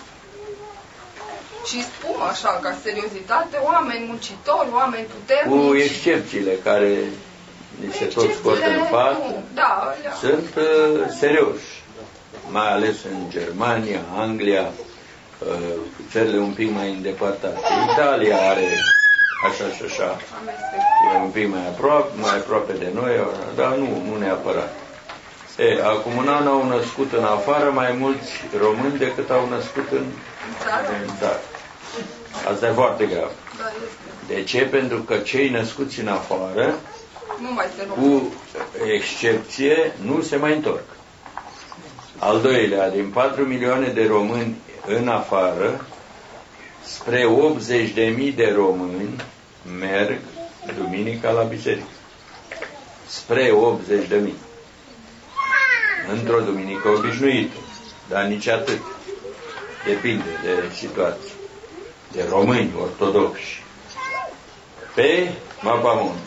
Și spun așa, ca seriozitate, oameni muncitori, oameni puternici. Cu excepțiile care ni se tot scot în față, da, sunt uh, serioși. Mai ales în Germania, Anglia, uh, țările un pic mai îndepărtate. Italia are așa și așa. E un pic mai aproape, mai aproape de noi, dar nu, nu neapărat. E, acum un an au născut în afară mai mulți români decât au născut în țară. Asta e foarte grav. De ce? Pentru că cei născuți în afară, nu mai se cu excepție, nu se mai întorc. Al doilea, din patru milioane de români în afară, spre optzeci de mii de români merg duminica la biserică. Spre optzeci de mii. Într-o duminică obișnuită, dar nici atât. Depinde de situație. De români ortodoxi. Pe mapamont.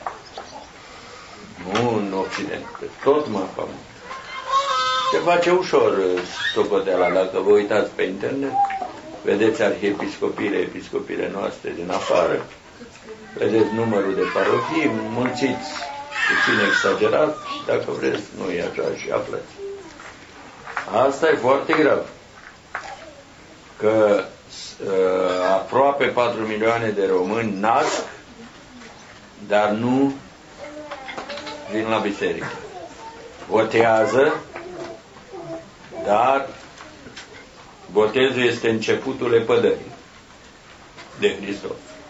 Nu în Occident, pe tot mapamont. Se face ușor socoteala. Dacă vă uitați pe internet, vedeți arhiepiscopiile, episcopiile noastre din afară, vedeți numărul de parohii, mulțiți puțin exagerat, și dacă vreți, nu e așa și aflați. Asta e foarte grav. că uh, aproape patru milioane de români nasc, dar nu vin la biserică. Botează, dar botezul este începutul lepădării de Hristos.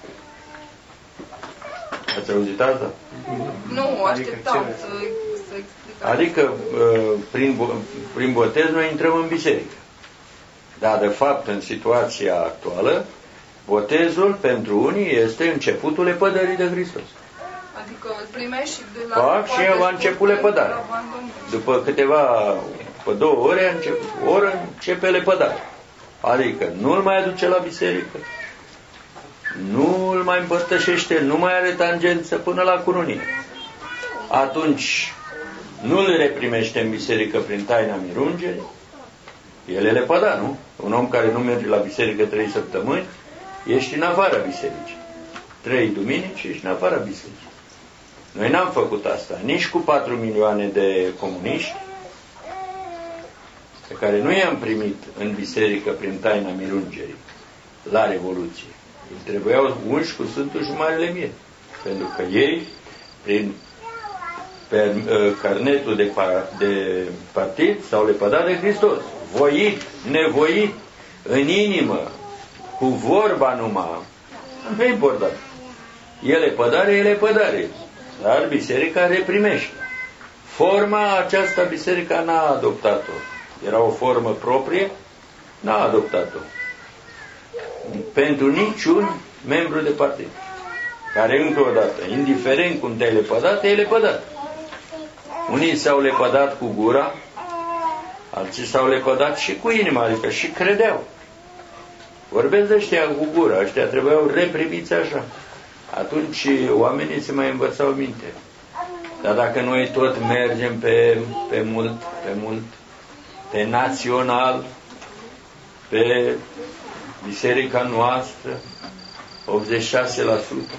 Ați auzit asta? Nu, așteptam să, să explicați. Adică, prin, prin botez noi intrăm în biserică. Dar, de fapt, în situația actuală, botezul pentru unii este începutul lepădării de Hristos. Adică îl primești și de la... Fac și eu a început lepădarea. După câteva, după două ore, a început, o oră începe lepădarea. Adică nu-l mai aduce la biserică, nu îl mai împărtășește, nu mai are tangență până la cununie. Atunci nu îl reprimește în biserică prin taina mirungerii, el e lepădat, nu? Un om care nu merge la biserică trei săptămâni, ești în afara bisericii. Trei duminici, ești în afara bisericii. Noi n-am făcut asta, nici cu patru milioane de comuniști, pe care nu i-am primit în biserică prin taina mirungerii, la Revoluție. Îi trebuiau unși cu Sfântul și Marele Miere. Pentru că ei, prin pe, uh, carnetul de, par, de partid, s-au lepădat de Hristos. Voit, nevoit, în inimă, cu vorba numai. Nu e important. E lepădare, e lepădare. Dar biserica reprimește. Forma aceasta biserica n-a adoptat-o. Era o formă proprie, n-a adoptat-o. Pentru niciun membru de partid. Care, încă o dată, indiferent cum te-ai lepădat, te-ai lepădat. Unii s-au lepădat cu gura, alții s-au lepădat și cu inima, adică și credeau. Vorbesc de ăștia cu gura, ăștia trebuiau reprimiți așa. Atunci oamenii se mai învățau minte. Dar dacă noi tot mergem pe, pe mult, pe mult, pe național, pe biserica noastră, optzeci și șase la sută.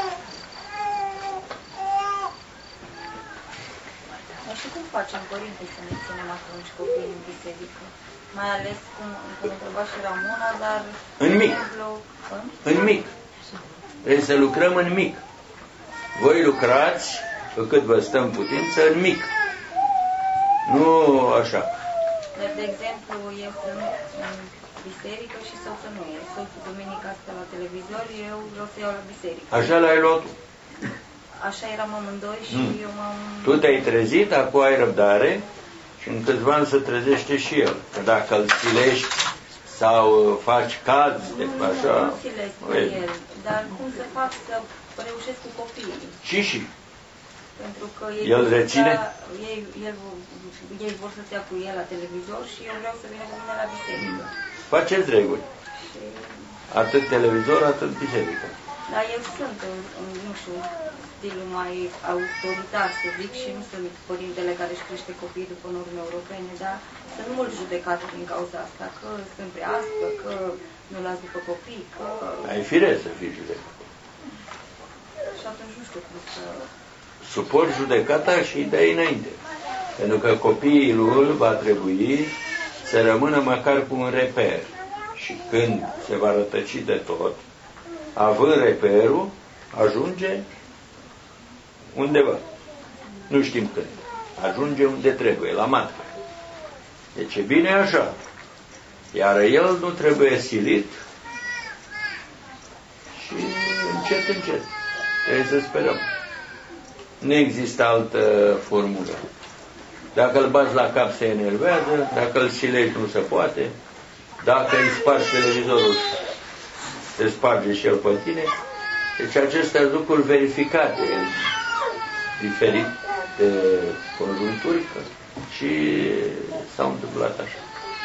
Dar și cum facem, părinte, să ne ținem atunci copiii în biserică? Mai ales, cum, cum întreba și Ramona, dar... În mic. Exemplu, în? În mic. Trebuie să lucrăm în mic. Voi lucrați, pe cât vă stă în putință, în mic. Nu așa. Dar, de exemplu, eu sunt în biserică și soțul nu e. Soțul duminica stă la televizor, eu vreau să iau la biserică. Așa l-ai luat. Așa eram amândoi și mm. eu m-am... Tu te-ai trezit, acum ai răbdare și în câțiva ani se trezește și el. Că dacă îl stilești sau faci caz, de așa... Nu stilesc cu el, dar cum să fac să reușesc cu copiii? Și și. Pentru că ei el reține? Sta, ei, el, ei vor să stea cu el la televizor și eu vreau să vină cu mine la biserică. Faceți reguli. Și... atât televizor, atât biserică. Dar eu sunt, în, nu știu, stilul mai autoritar, să zic, și nu sunt părintele care își crește copiii după norme europene, dar sunt mult judecate din cauza asta, că sunt prea aspră, că nu las după copii, că... Ai firesc să fii judecat. Și atunci nu știu cum să... Suport judecata și îi dai înainte. Pentru că copiilor va trebui să rămână măcar cu un reper. Și când se va rătăci de tot, având reperul, ajunge undeva. Nu știm când. Ajunge unde trebuie, la matcă. Deci e bine așa. Iar el nu trebuie silit și încet, încet. Trebuie să sperăm. Nu există altă formulă. Dacă îl bați la cap se enervează, dacă îl silești nu se poate, dacă îi spargi televizorul se sparge și el pe tine. Deci acestea lucruri verificate în diferite conjuncturi și s-au întâmplat așa.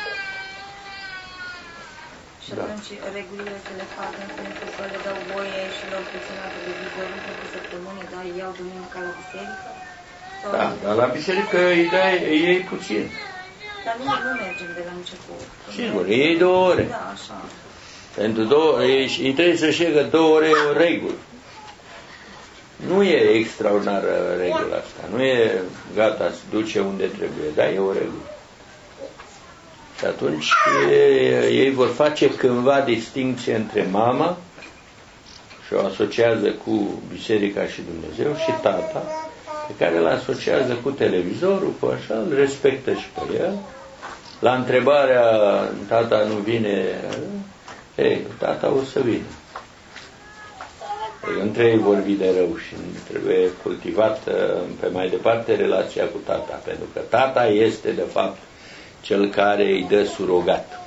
Și atunci da. Regulile se le fac în sensul că le dau voie și le-au puținat televizorul pentru săptămâni, dar îi iau duminica la biserică? Sau da, dar la biserică îi dai, îi iei puțin. Dar nu, nu mergem de la început. Sigur, îi iei două ore. Da, așa. Pentru două, îi, îi trebuie să șegă două ore o regulă. Nu e extraordinară regula asta. Nu e gata, se duce unde trebuie, dar e o regulă. Și atunci ei vor face cândva distinție între mama și o asociază cu biserica și Dumnezeu și tata, pe care îl asociază cu televizorul, cu așa, îl respectă și pe el. La întrebarea, tata nu vine, ei, tata o să vină. Ei, între ei vorbi de rău și trebuie cultivată pe mai departe relația cu tata, pentru că tata este de fapt cel care îi dă surogat.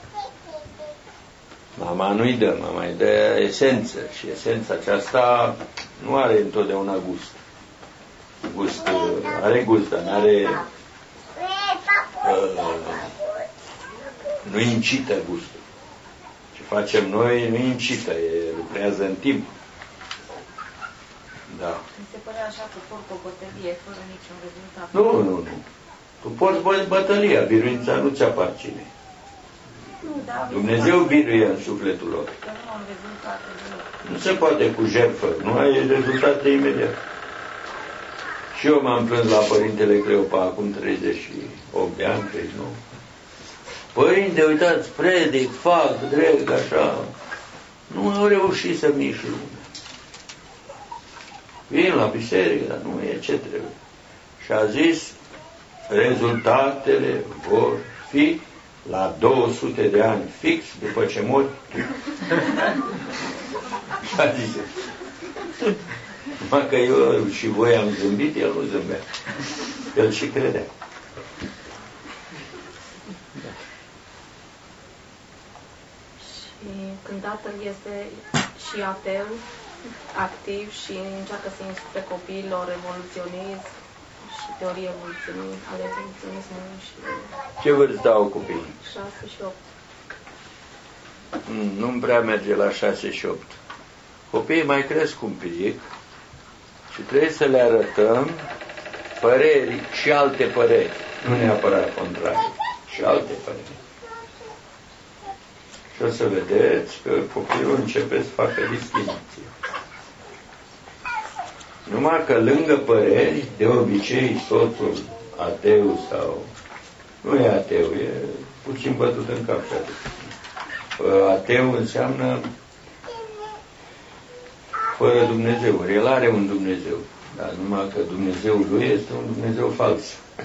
Mama nu îi dă, mama îi dă esență și esența aceasta nu are întotdeauna gust. Gust, are gust, dar nu are uh, nu incită gustul. Ce facem noi nu incită, e, lucrează în timp. Da. Mi se părea așa că porc o bătălie fără niciun rezultat. Nu, nu, nu. Tu poți bă bătălia, biruința nu ți aparține. Nu, da, Dumnezeu biruie în sufletul lor. Că nu am rezultate. Nu se poate cu jertfă, nu ai rezultate imediat. Și eu m-am plâns la Părintele Cleopa acum treizeci și opt de ani, treizeci și nouă. Părinte, uitați, predic, fac, dreg, așa. Nu au reușit să mișc lumea. Vin la biserică, dar nu e ce trebuie. Și a zis, rezultatele vor fi la două sute de ani fix după ce mori. Și a zis, numai că eu și voi am zâmbit, el nu zâmbea. El și credea. Și când tatăl este și ateu, activ și încearcă să inspire copiilor evoluționism și teorie evoluționism, ale evoluționismului și... Ce vârstă au copiii? șase și opt. Mm, nu-mi prea merge la șase și opt. Copiii mai cresc un pic și trebuie să le arătăm păreri și alte păreri, nu neapărat contrarii, și alte păreri. Și o să vedeți că copilul începe să facă distinție. Numai că lângă păreri, de obicei, soțul ateu sau... Nu e ateu, e puțin bătut în cap și atât. Ateu înseamnă fără Dumnezeu. El are un Dumnezeu, dar numai că Dumnezeul lui este un Dumnezeu fals.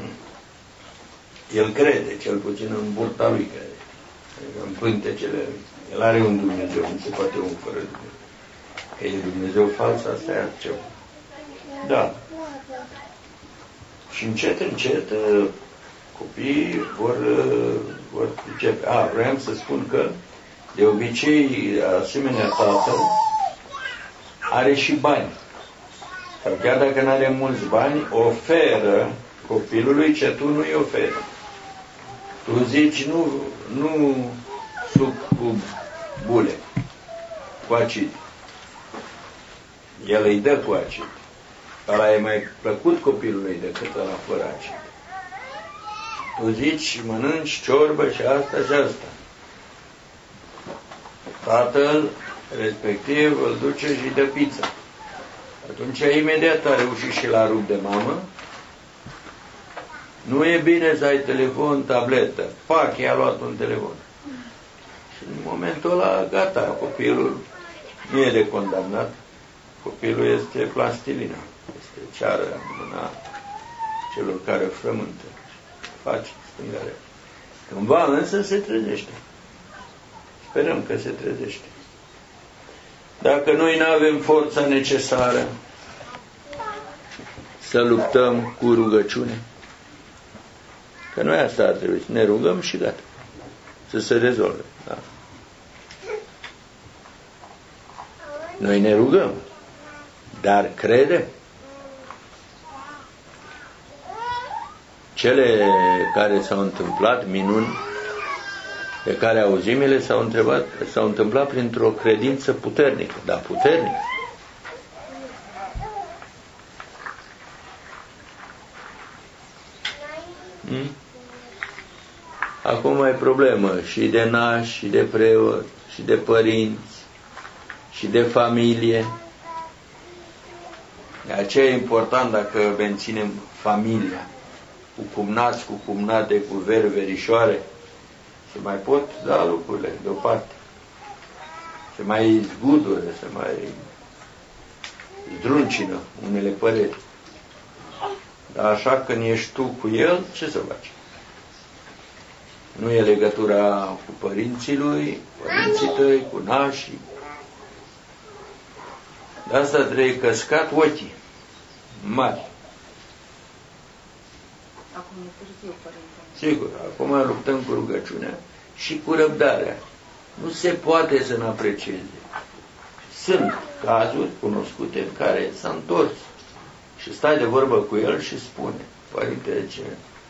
El crede, cel puțin în burta lui crede, în pântecele lui. El are un Dumnezeu, nu se poate un fără Dumnezeu. Că e Dumnezeu fals, asta e altceva. Da. Și încet, încet, copiii vor, vor pricepe. A, vreau să spun că, de obicei, asemenea tatăl, are și bani. Sau chiar dacă nu are mulți bani, oferă copilului ce tu nu-i oferi. Tu zici, nu, nu suc cu bule, cu acid. El îi dă cu acid. Ăla e mai plăcut copilului decât ăla fără acid. Tu zici, mănânci ciorbă și asta și asta. Tatăl respectiv îl duce și dă pizza. Atunci imediat a reușit și la rup de mamă. Nu e bine să ai telefon, tabletă. Pac, i-a luat un telefon. Și în momentul ăla, gata, copilul nu e de condamnat. Copilul este plastilina. Este ceară în mâna celor care frământă. Face stângare. Cândva însă se trezește. Sperăm că se trezește. Dacă noi nu avem forța necesară să luptăm cu rugăciune, că noi asta ar trebui, să ne rugăm și gata. Să se rezolve. Da. Noi ne rugăm, dar credem. Cele care s-au întâmplat, minuni, pe care auzim, ele s-au, întrebat, s-au întâmplat printr-o credință puternică, dar puternică. Hmm? Acum mai problemă și de nași, și de preot, și de părinți, și de familie. De aceea e important dacă menținem familia, cu cumnați, cu cumnate, cu veri, verișoare, Se mai pot da lucrurile deoparte. Se mai zgudură, se mai zdruncină unele păreri. Dar așa când ești tu cu el, ce să faci? Nu e legătura cu părinții lui, părinții tăi, cu nașii. De asta trebuie căscat ochii mari. Acum e târziu, părinte. Sigur, acum luptăm cu rugăciunea și cu răbdarea. Nu se poate să nu aprecieze. Sunt cazuri cunoscute în care s-a întors și stai de vorbă cu el și spune: Părinte, ce?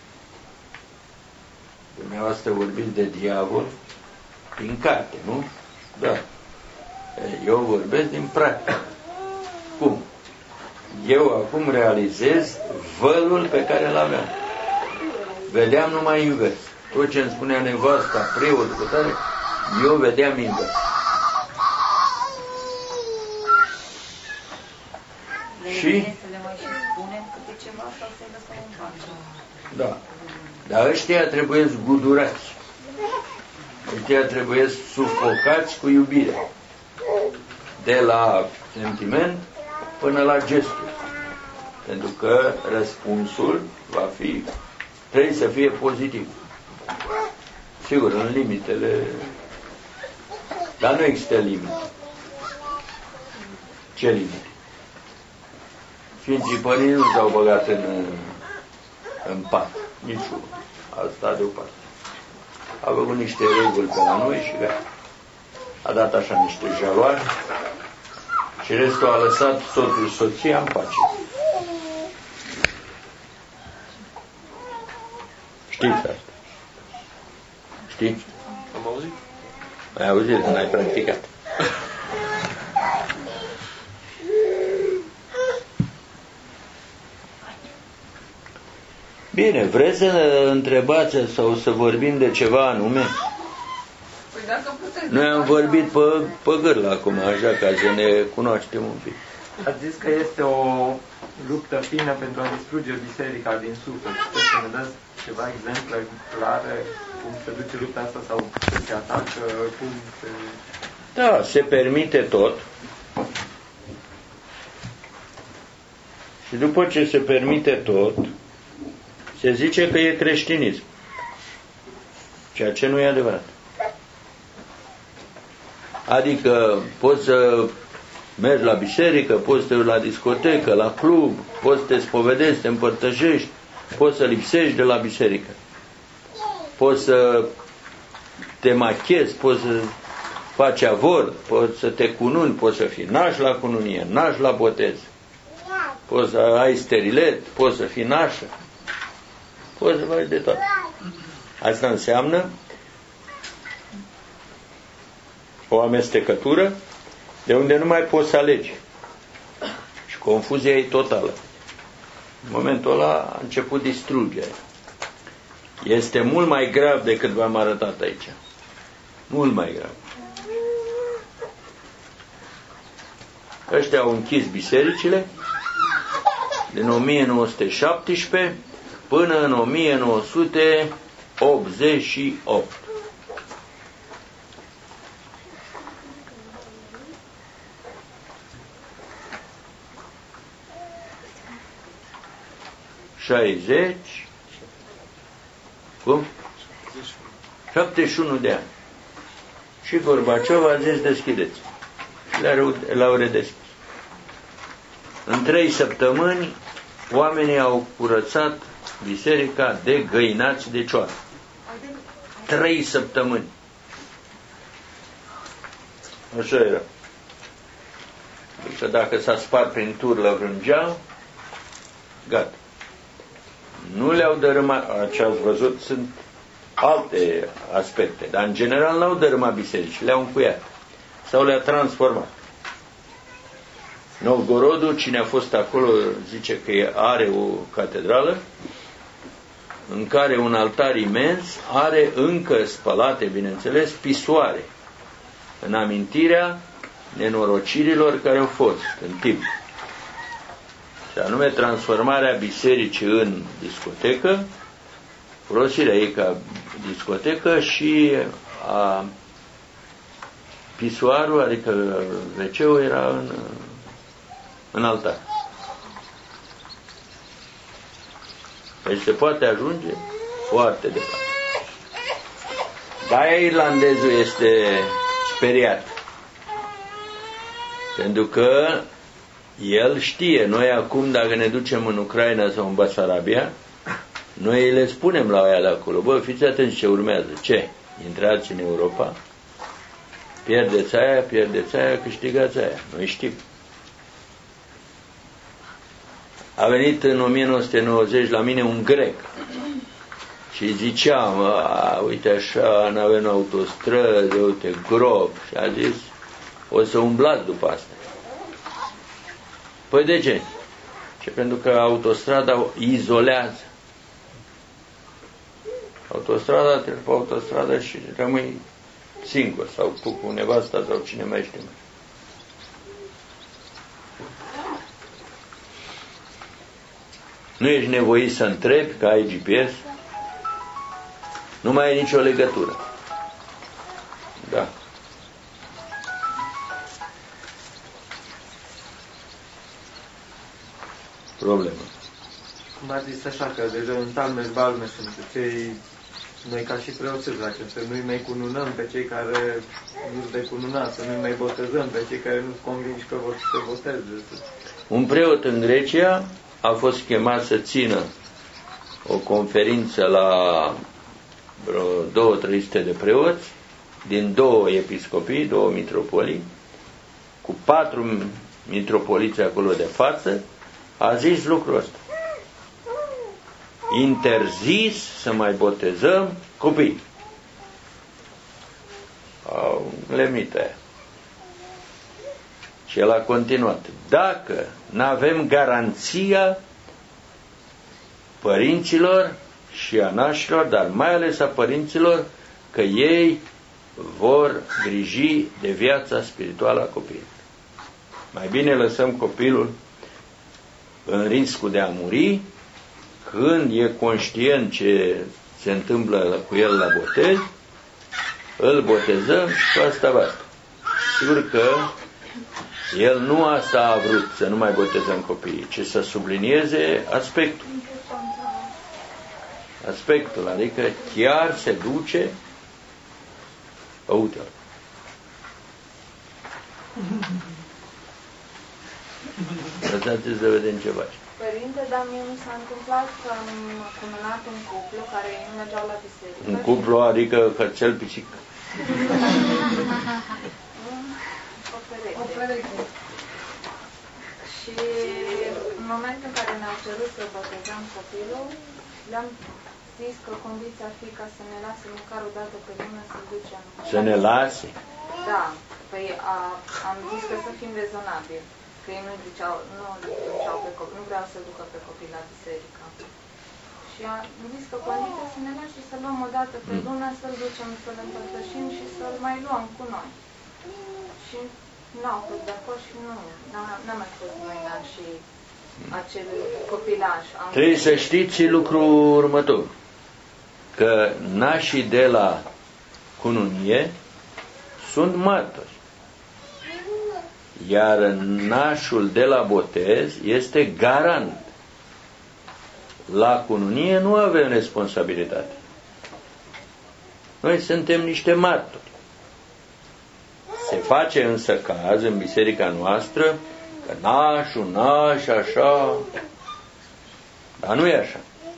Dumneavoastră vorbiți de diavol din carte, nu? Da. Eu vorbesc din practică. Cum? Eu acum realizez vălul pe care îl aveam. Vedeam numai invers. Tot ce îmi spunea nevasta, preotul, cu tare, eu vedeam invers. Le și? Să le mai și spunem câte ceva sau să-i lăsăm în pace. Da. Dar ăștia trebuie zgudurați. Ăștia trebuie sufocați cu iubire. De la sentiment până la gesturi. Pentru că răspunsul va fi, trebuie să fie pozitiv. Sigur, în limitele, dar nu există limite. Ce limite? Sfinții Părinți nu s-au băgat în, în pat. Niciunul. Asta deoparte. A făcut niște reguli pe la noi și gata. A dat așa niște jaloane și restul a lăsat soțul și soția în pace. Știți asta? Știți? Am auzit? Ai auzit, dar n-ai practicat. Bine, vreți să întrebați sau să vorbim de ceva anume? Păi dacă puteți... Noi am vorbit pe, pe gârlă acum, așa, ca să ne cunoaștem un pic. Ați zis că este o luptă fină pentru a distruge biserica din suflet. Puteți să ne dați ceva exemple clare cum se duce lupta asta sau cum se atacă, cum se... Da, se permite tot. Și după ce se permite tot, se zice că e creștinism. Ceea ce nu e adevărat. Adică poți să mergi la biserică, poți să te duci la discotecă, la club, poți să te spovedezi, să te împărtășești, poți să lipsești de la biserică. Poți să te machezi, poți să faci avort, poți să te cununi, poți să fii naș la cununie, naș la botez, poți să ai sterilet, poți să fii nașă, poți să faci de toate. Asta înseamnă o amestecătură de unde nu mai poți să alegi. Și confuzia e totală. În momentul ăla a început distrugerea. Este mult mai grav decât v-am arătat aici. Mult mai grav. Ăștia au închis bisericile din o mie nouă sute șaptesprezece până în o mie nouă sute optzeci și opt. șaizeci, cum? șaptezeci și unu de ani. Și Gorbaciov a zis deschideți. Și le-au redeschis. În trei săptămâni oamenii au curățat biserica de găinați de cioară. Trei săptămâni. Așa era. Că dacă s-a spart prin turlă vreun geam, gata. Nu le-au dărâmat, ce ați văzut sunt alte aspecte, dar în general n-au dărâmat biserici, le-au încuiat sau le-a transformat. Novgorodul, cine a fost acolo, zice că are o catedrală în care un altar imens are încă spălate, bineînțeles, pisoare în amintirea nenorocirilor care au fost în timp. Și anume transformarea bisericii în discotecă, folosirea ei ca discotecă și a, pisuarul, adică ve ce-ul era în, în altar. Deci se poate ajunge foarte departe. Dar irlandezul este speriat. Pentru că el știe, noi acum dacă ne ducem în Ucraina sau în Basarabia, noi le spunem la aia de acolo, bă, fiți atenți ce urmează, ce? Intrați în Europa, pierdeți aia, pierdeți aia, câștigați aia. Noi știm. A venit în o mie nouă sute nouăzeci la mine un grec și ziceam, a, uite așa, n-avem autostrăzi, uite, grob, și a zis, o să umblați după asta. Păi de ce? Și pentru că autostrada izolează. Autostrada, treci pe autostradă și rămâi singur, sau tu cu nevasta, sau cine mai știe. Nu ești nevoit să întrebi, că ai G P S. Nu mai ai nicio legătură. Da. Problemă. Cum a zis așa, că deja în talmeș balmeș sunt cei, noi ca și preoțezi, dacă să nu-i mai cununăm pe cei care nu-s de cununat, să nu-i mai botezăm pe cei care nu-s convinși că vor să se boteze. Un preot în Grecia a fost chemat să țină o conferință la vreo două trei sute de preoți din două episcopii, două mitropolii, cu patru mitropoliți acolo de față, a zis lucrul ăsta. Interzis să mai botezăm copii. Au lemnit aia. Și el a continuat. Dacă n-avem garanția părinților și a nașilor, dar mai ales a părinților, că ei vor griji de viața spirituală a copilului. Mai bine lăsăm copilul în riscul de a muri, când e conștient ce se întâmplă cu el la botez, îl botezăm și cu asta basta. Sigur că el nu asta a vrut, să nu mai botezăm copiii, ci să sublinieze aspectul. Aspectul, adică chiar se duce, uite-l. Lăsați-ți să vedem ce faci. Părinte, dar mie mi s-a întâmplat că am cununat un cuplu care nu mergeau la biserică. Un cuplu, adică cățel pisic. O pereche. O pereche. Și în momentul în care ne-au cerut să botezăm copilul, le-am zis că condiția ar fi ca să ne lase măcar o dată pe lună să-l ducem. Să ne lase? Da. Păi a, am zis că să fim rezonabili. Că ei nu duceau, nu duceau pe copil, nu vreau să ducă pe copil la biserică. Și am zis că condiția să ne lase să luăm o dată pe lună, să-l ducem, să-l împărtășim și să-l mai luăm cu noi. Și nu au fost de acord și nu, n-am mai fost noi și acel copilaj. Am Trebuie să știți lucrul următor, că nașii de la cununie sunt martori. Iar nașul de la botez este garant. La cununie nu avem responsabilitate. Noi suntem niște martori. Se face însă caz în biserica noastră că nașul, naș, așa. Dar nu e așa.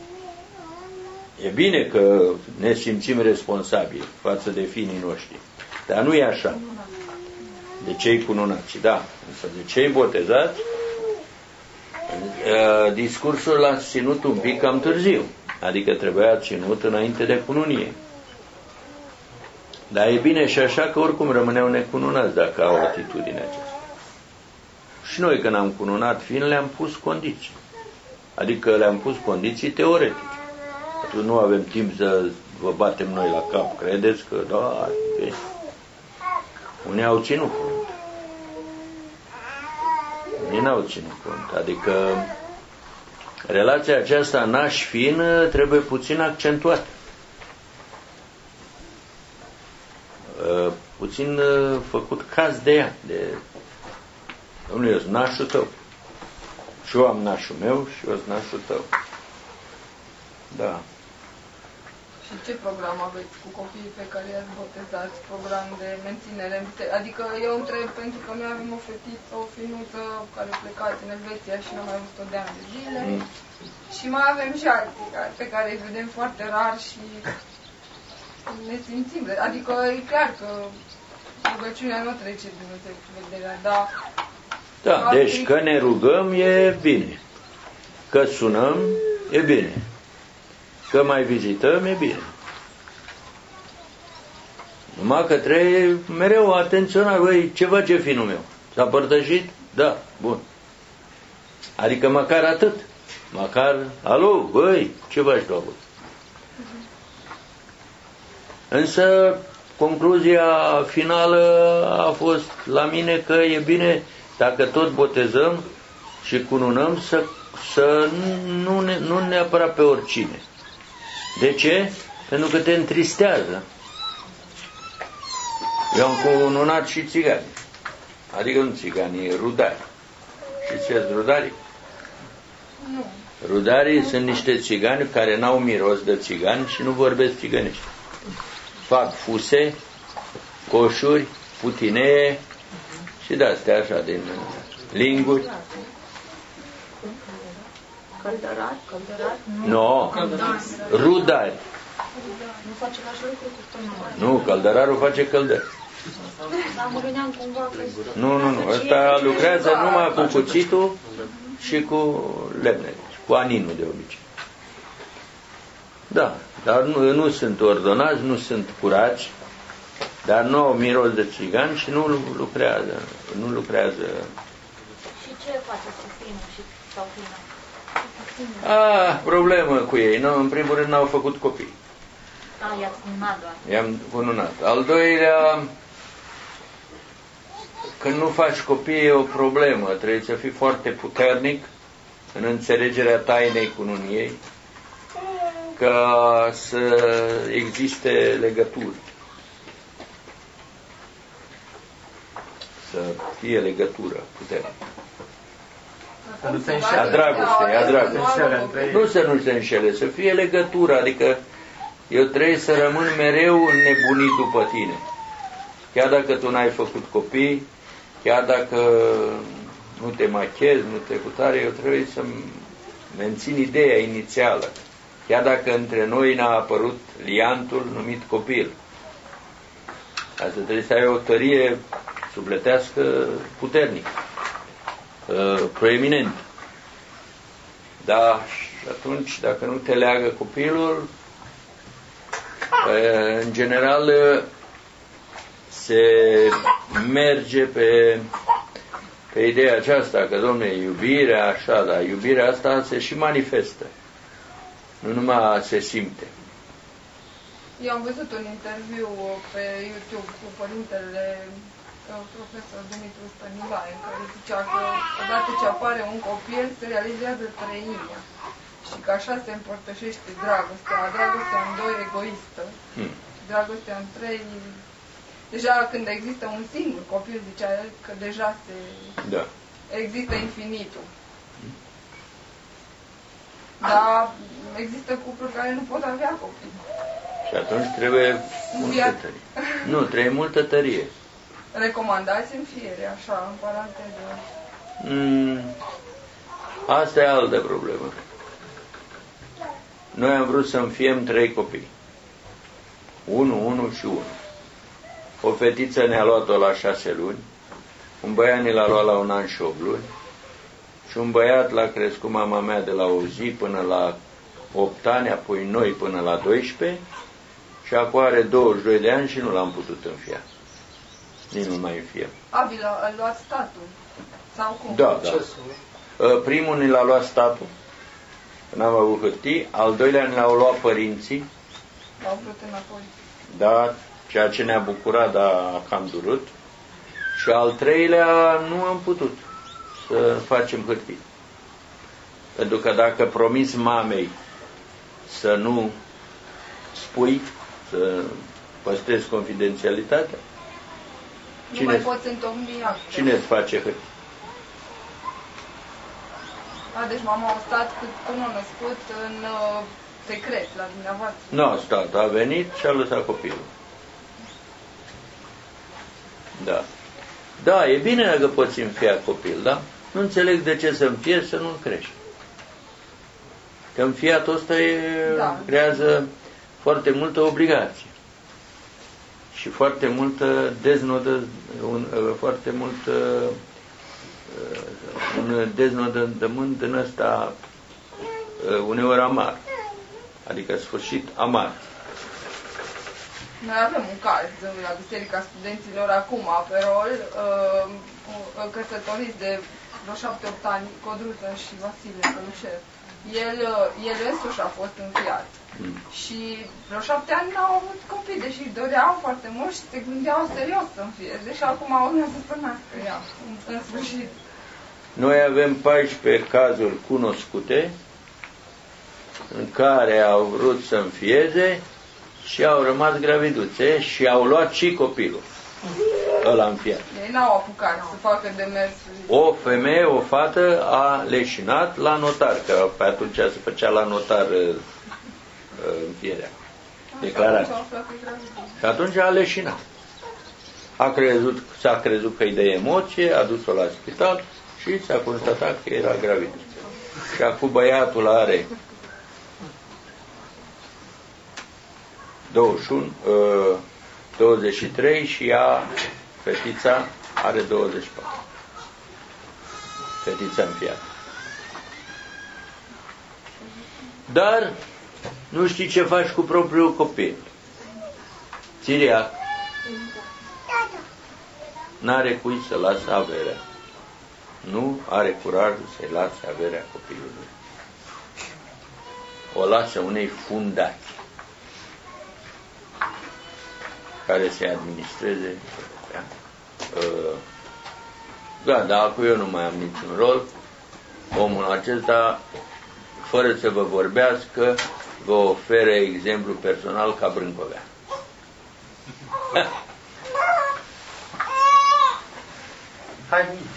E bine că ne simțim responsabili față de fiii noștri. Dar nu e așa. De cei cununați, da. Însă de cei botezați, discursul l-a ținut un pic cam târziu. Adică trebuia ținut înainte de cununie. Dar e bine și așa că oricum rămâneau necununați dacă au atitudinea aceasta. Și noi când am cununat fiind, le-am pus condiții. Adică le-am pus condiții teoretice. Atunci nu avem timp să vă batem noi la cap. Credeți că da, e. Unii au ținut cont. Unii n-au ținut cont. Adică relația aceasta naș-fin trebuie puțin accentuată. uh, puțin uh, făcut caz de ea, de domnule, eu sunt nașul tău. Și eu am nașul meu și eu sunt nașul tău. Da. Și ce program aveți cu copiii pe care i-ați botezat? Program de menținere? Adică eu întreb pentru că noi avem o fetiță, o finuță care plecați în Elveția și nu am mai văzut-o de ani de zile. Mm. Și mai avem și alții pe care îi vedem foarte rar și ne simțim. Adică e clar că rugăciunea nu trece din vederea, dar... Da, deci că ne rugăm e bine. Că sunăm e bine. Că mai vizităm e bine. Numai că trebuie mereu atenționat. Băi, ce face finul meu? S-a părtășit? Da, bun. Adică măcar atât. Măcar, alo, băi, ce faci tu acolo? Însă, concluzia finală a fost la mine că e bine, dacă tot botezăm și cununăm, să, să nu, ne, nu neapărat pe oricine. De ce? Pentru că te întristează. Eu am cununat și țigani. Adică nu țigani, rudari. Și ce-s rudarii? Nu. Rudarii sunt niște țigani care n-au miros de țigani și nu vorbesc țigănești. Fac fuse, coșuri, putinee și de-astea așa din linguri. Căldărat? Căldărat? Nu, no. Rudari. Nu face lași lucru cu tămâna. Nu, căldărarul face căldări. Dar mă gândeam cumva că... Nu, nu, nu. Ăsta lucrează numai cu cuțitul și cu lemnele, cu aninul de obicei. Da, dar nu, nu sunt ordonați, nu sunt curați, dar nu au miros de țigan și nu lucrează. Nu lucrează. Și ce face cu finul și sau fina? Ah, problemă cu ei. Nu, în primul rând n-au făcut copii. Ah, i-ați cununat doar. I-am cununat. Al doilea, când nu faci copii e o problemă. Trebuie să fii foarte puternic în înțelegerea tainei cununiei, ca să existe legături. Să fie legătură puternică. Să nu se înșele. A dragostei, a dragostei. Nu să nu se înșele, să fie legătură, adică eu trebuie să rămân mereu înnebunit după tine. Chiar dacă tu n-ai făcut copii, chiar dacă nu te machezi, nu te cutare, eu trebuie să mențin ideea inițială. Chiar dacă între noi n-a apărut liantul numit copil. Asta trebuie să ai o tărie sufletească puternică, proeminent. Da, și atunci, dacă nu te leagă copilul, în general se merge pe, pe ideea aceasta, că, dom'le, iubirea așa, dar iubirea asta se și manifestă. Nu numai se simte. Eu am văzut un interviu pe YouTube cu părintele profesor Dumitru Stăniloae, în care zicea că odată ce apare un copil se realizează trăimea și că așa se împărtășește dragostea, dragostea în doi egoistă, hmm. dragostea în trei. Deja când există un singur copil, zicea el, că deja se da. există infinitul. Hmm. Dar există cupluri care nu pot avea copii. Și atunci trebuie multă tărie. Nu, trebuie multă tărie. Recomandați înfiere, așa, în paranteză. Mm, asta e altă problemă. Noi am vrut să înfiem trei copii. Unu, unu și unu. O fetiță ne-a luat-o la șase luni, un băiat ne l-a luat la un an și opt luni și un băiat l-a crescut mama mea de la o zi până la opt ani, apoi noi până la doisprezece și acum are douăzeci și doi de ani și nu l-am putut înfia. Nici nu mai înfiem. A, vi l-a luat statul? Sau cum? Da, da. Primul ne l-a luat statul, n-am avut hârtii, al doilea ne l-au luat părinții. L-au vrut înapoi. Da, ceea ce ne-a bucurat, dar a cam durut. Și al treilea nu am putut să facem hârtii. Pentru că dacă promis mamei să nu spui, să Păstrezi confidențialitatea? Nu mai poți întocmi acte. Cine îți face hârtii? A, deci mama a stat cât până a născut în uh, secret la dumneavoastră. Nu a stat, a venit și a lăsat copilul. Da. Da, e bine dacă poți înfia copil, da? Nu înțeleg de ce să înfie să nu-l crești. Că înfiatul ăsta e, da. creează foarte multă obligație. Și foarte multă deznodă, un, foarte multă un deznodământ în ăsta uneori amar. Adică sfârșit amar. Noi avem un caz la Biserica Studenților acum, pe rol, căsătoriți de vreo șapte-opt ani, Codruță și Vasile Călușer. El, el însuși a fost înfiat. Mm. Și vreo șapte ani n-au avut copii, deși doreau foarte mult și se gândeau serios să înfieze și acum au urmează să nască ea, în, în sfârșit. Noi avem paisprezece cazuri cunoscute în care au vrut să înfieze și au rămas graviduțe și au luat și copilul. Ăla înfiat. Ei n-au apucat să facă demersuri. O femeie, o fată a leșinat la notar, că pe atunci se făcea la notar uh, înfierea. Declarația. Și atunci a leșinat. A crezut, s-a crezut că e de emoție, a dus-o la spital și s-a constatat că era gravid. Și acum băiatul are douăzeci și unu, uh, douăzeci și trei și ea, fetița, are douăzeci și patru. Fetița înfiată. Dar nu știi ce faci cu propriul copil. Țiriac. N-are cui să lasă averea. Nu are curajul să-i lase averea copilului. O lasă unei fundații care se administreze. Da, dar acum eu nu mai am niciun rol. Omul acesta, fără să vă vorbească, vă oferă exemplu personal ca Brâncovea. Hai mici.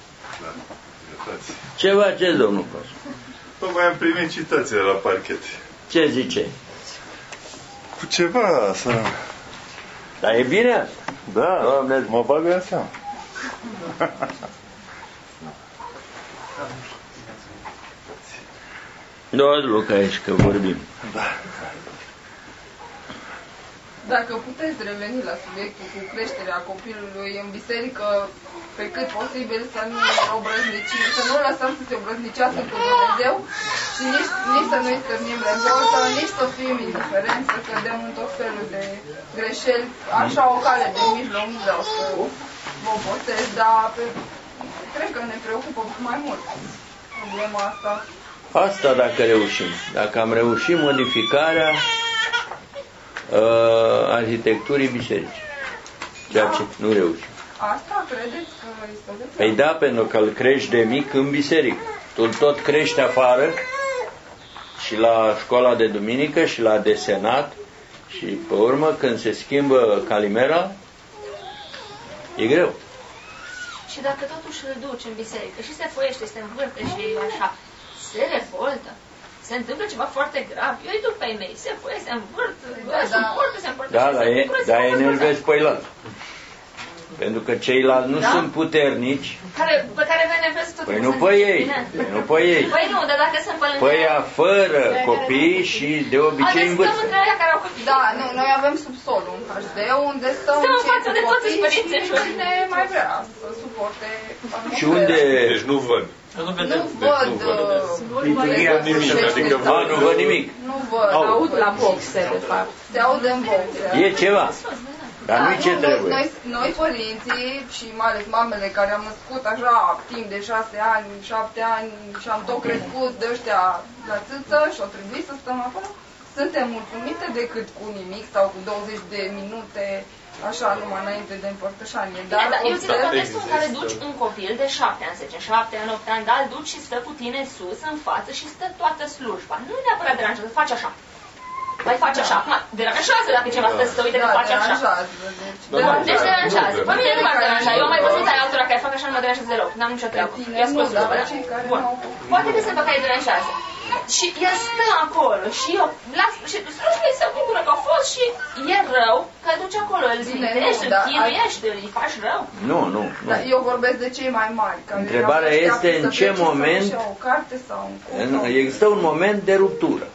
Ce faceți, domnul Cosmo? Tocmai am primit citații la parchet. Ce zice? Cu ceva să... Dar e bine asta? Da, Doamne, mă bagă în seamă. Nu-ați loc aici, că vorbim. Da. Dacă puteți reveni la subiectul cu creșterea copilului în biserică, pe cât posibil să nu obrăznicim, să nu lăsăm să se obrăznicească cu Dumnezeu și nici, nici să nu-i stârnim revoltă, nici să fim indiferenți, să cădem în tot felul de greșeli. Așa o cale de mijloc, nu vreau să vă postez, dar pe, cred că ne preocupă mai mult problema asta. Asta dacă reușim. Dacă am reușit modificarea uh, arhitecturii bisericii. Ceea ce nu reușim. Asta credeți că este de Păi da, pentru că îl crești de mic în biserică. Tu tot crești afară și la școala de duminică și la desenat și pe urmă când se schimbă calimera e greu. Și dacă totuși îl duci în biserică și se foiește, se învârte și așa, se revoltă, se întâmplă ceva foarte grav. Eu îi duc pe ei mei, se foie, se învârt, da, se împărtă, se împărtă. Da, dar e, da, enervezi pe eilalți. Pentru că ceilalți nu da? sunt puternici. Care, pe care vă enervezi tot Păi nu pe ei. Păi nu pe ei. Păi nu, dar dacă sunt pe lângă... Păi ea fără copii și de obicei în vârstă. Care au copii. Da, nu, noi avem subsolul în H D, unde stăm cei cu copii și cine mai vrea să suporte. Și unde... Deci nu văd. Nu văd. Nu văd nimic. Adică văd, nu văd nimic. Nu văd. Aud la boxe, de fapt. Se aude în boxe. E ceva. Dar da, nu-i ce trebuie. Noi, noi părinții și mai ales mamele care am născut așa timp de șase ani, șapte ani și am tot crescut de ăștia la țâță și au trebuit să stăm acolo, suntem mulțumite decât cu nimic sau cu douăzeci de minute așa numai înainte de împărtășanie. Dar da, eu țin contextul în care duci un copil de șapte ani, să zicem, șapte ani, opt ani, dar îl duci și stă cu tine sus, în față și stă toată slujba. Nu neapărat deranjează, faci așa. mai face așa. Acum, deranjează dacă cineva stă să se uite că face așa. Deci deranjează. Pe mine nu m-ar deranja. Eu am mai văzut ai altora care fac așa, nu mă deranjează deloc. N-am nicio treabă. Eu scos vorba, da? Bun. Poate că sunt pe care deranjează. Și el stă acolo și eu las, și slujbele se bucură că a fost și e rău că duci acolo, îl zitești, îl chinuiești, îi faci rău. Nu, nu, nu. Dar eu vorbesc de cei mai mari. Întrebarea este în ce moment există un moment de ruptură.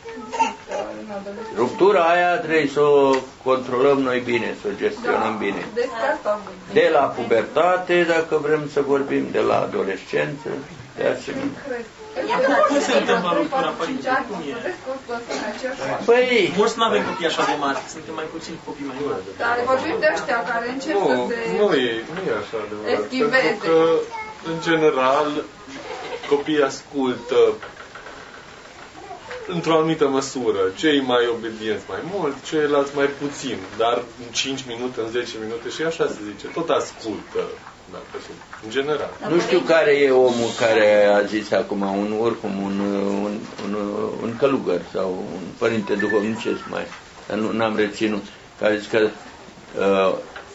Ruptura aia trebuie să o controlăm noi bine, să o gestionăm da, bine. De la pubertate, dacă vrem să vorbim, de la adolescență, de asemenea. Cum se întâmplă ruptura, părinte? Cum e? Păi... Mulți nu avem copii așa de mari, suntem mai puțini copii mai mari. Dar vorbim de ăștia care încep nu, să se nu e, nu e așa adevărat. Eschiveze. Pentru că, în general, copiii ascultă într-o anumită măsură. Cei mai obedienți mai mult, ceilalți mai puțin. Dar în cinci minute, în zece minute și așa se zice. Tot ascultă. Dacă sunt, în general. Nu știu care e omul care a zis acum, un, oricum, un, un, un, un călugăr sau un părinte duhovnicesc mai, dar nu n-am reținut, care zice că uh,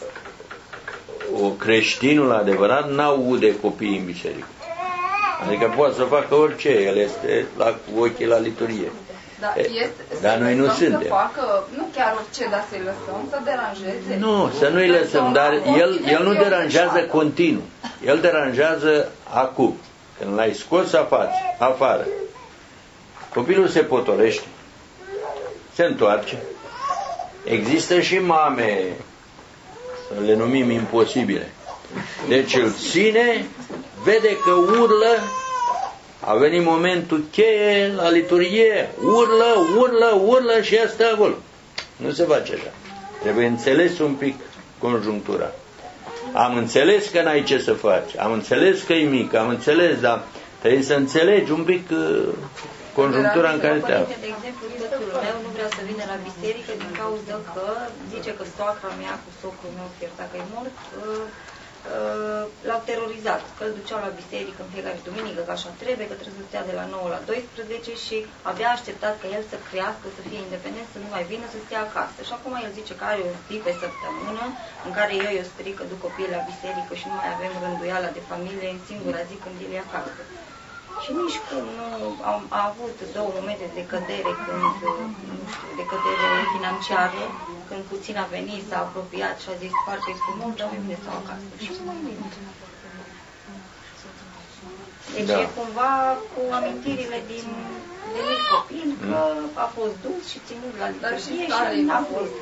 o creștinul adevărat n-aude copiii în biserică. Adică poate să facă orice, el este la, cu ochii la liturghie. Da, este, dar noi nu suntem. Să facă, nu chiar orice, dar să-i lăsăm să deranjeze. Nu, să nu-i lăsăm, dar el, el nu deranjează continuu. El deranjează acum. Când l-ai scos afară, afară, copilul se potolește, se întoarce. Există și mame, să le numim imposibile. Deci îl ține, vede că urlă. A venit momentul cheie la liturghie, urlă, urlă, urlă și ea stă acolo. Nu se face așa. Trebuie înțeles un pic conjunctura. Am înțeles că n-ai ce să faci, am înțeles că e mic, am înțeles, dar trebuie să înțelegi un pic uh, conjunctura în care te afli. De exemplu, soțul meu nu vrea să vină la biserică din cauza că zice că soacra mea cu socrul meu, chiar dacă e mort, uh, Uh, l-au terorizat, că îl duceau la biserică în fiecare duminică, că așa trebuie, că trebuie să stea de la nouă la doisprezece și abia așteptat că el să crească, să fie independent, să nu mai vină, să stea acasă. Și acum el zice că are o zi pe săptămână în care eu îi stric, că duc copiii la biserică și nu mai avem rânduiala de familie în singura zi când el e acasă. Și nici cum nu am, a avut două momente de cădere, când, nu știu, de cădere financiară, când puțin a venit, s-a apropiat și a zis foarte frumos, dar mine stau acasă. Și mai bine. Deci da. E cumva cu amintirile din de mic copil, că a fost dus și ținut la liturghie și n-a fost.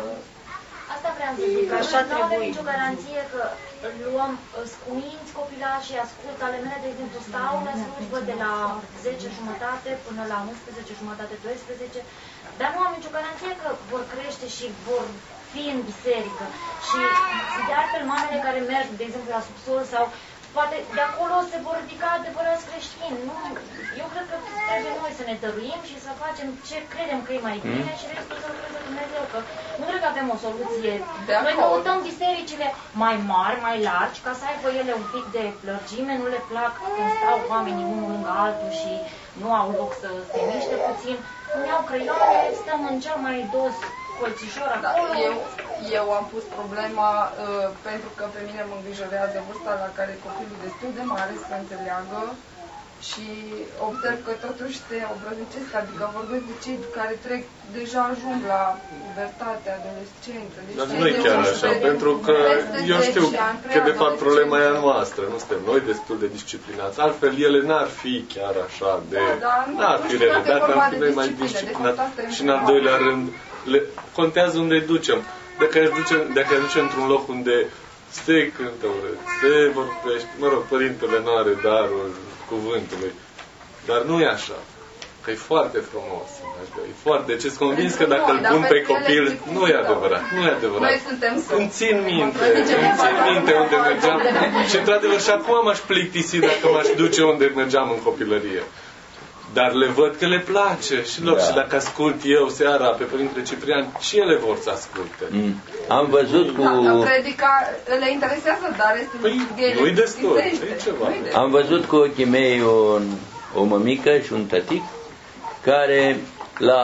Asta vreau să zic, că așa nu avem nicio garanție că luăm scuminți copilași, ascult ale mele, de exemplu, stau la slujbă de la zece jumătate până la unsprezece jumătate, doisprezece, dar nu am nicio garanție că vor crește și vor fi în biserică. Și de altfel, mamele care merg, de exemplu, la subsol sau poate de acolo se vor ridica adevărați creștini. Nu? Eu cred că trebuie noi să ne dăruim și să facem ce credem că e mai bine și restul să lucreze Dumnezeu. Că nu cred că avem o soluție. Noi căutăm bisericile mai mari, mai largi, ca să aibă ele un pic de lărgime. Nu le plac când stau oamenii unul lângă altul și nu au loc să se miște puțin. Îmi iau creioane, stăm în cea mai dos colțișor acolo. Da, eu, eu am pus problema uh, pentru că pe mine mă îngrijorează vârsta la care copilul destul de mare să înțeleagă și observ că totuși se obrăznicesc, adică vorbesc de cei care trec, deja ajung la pubertate, adolescență. Deci dar nu e chiar așa, pentru că eu știu că de fapt problema e a noastră, nu suntem noi destul de disciplinați, altfel ele n-ar fi chiar așa de... Da, n-ar fi rele, dacă am fi noi mai disciplinați. Și în al doilea rând, le, contează unde ducem. Dacă îi ducem, dacă îi ducem într-un loc unde se cântă urât, se vorbește, mă rog, părintele nu are darul cuvântului, dar nu e așa. Că e foarte frumos. E foarte, deci sunt convins că dacă îl pun pe copil, nu e adevărat. Nu e adevărat. Îmi țin minte, îmi țin minte unde mergeam. Și într-adevăr și acum m-aș plictisi dacă m-aș duce unde mergeam în copilărie. Dar le văd că le place și loc. Da. Și dacă ascult eu seara pe Părintele Ciprian, și ele vor să asculte. Mm. Am văzut cu... Da, predica le interesează, dar este... Păi, nu-i destul, e ceva. Am văzut cu ochii mei o, o mămică și un tătic care la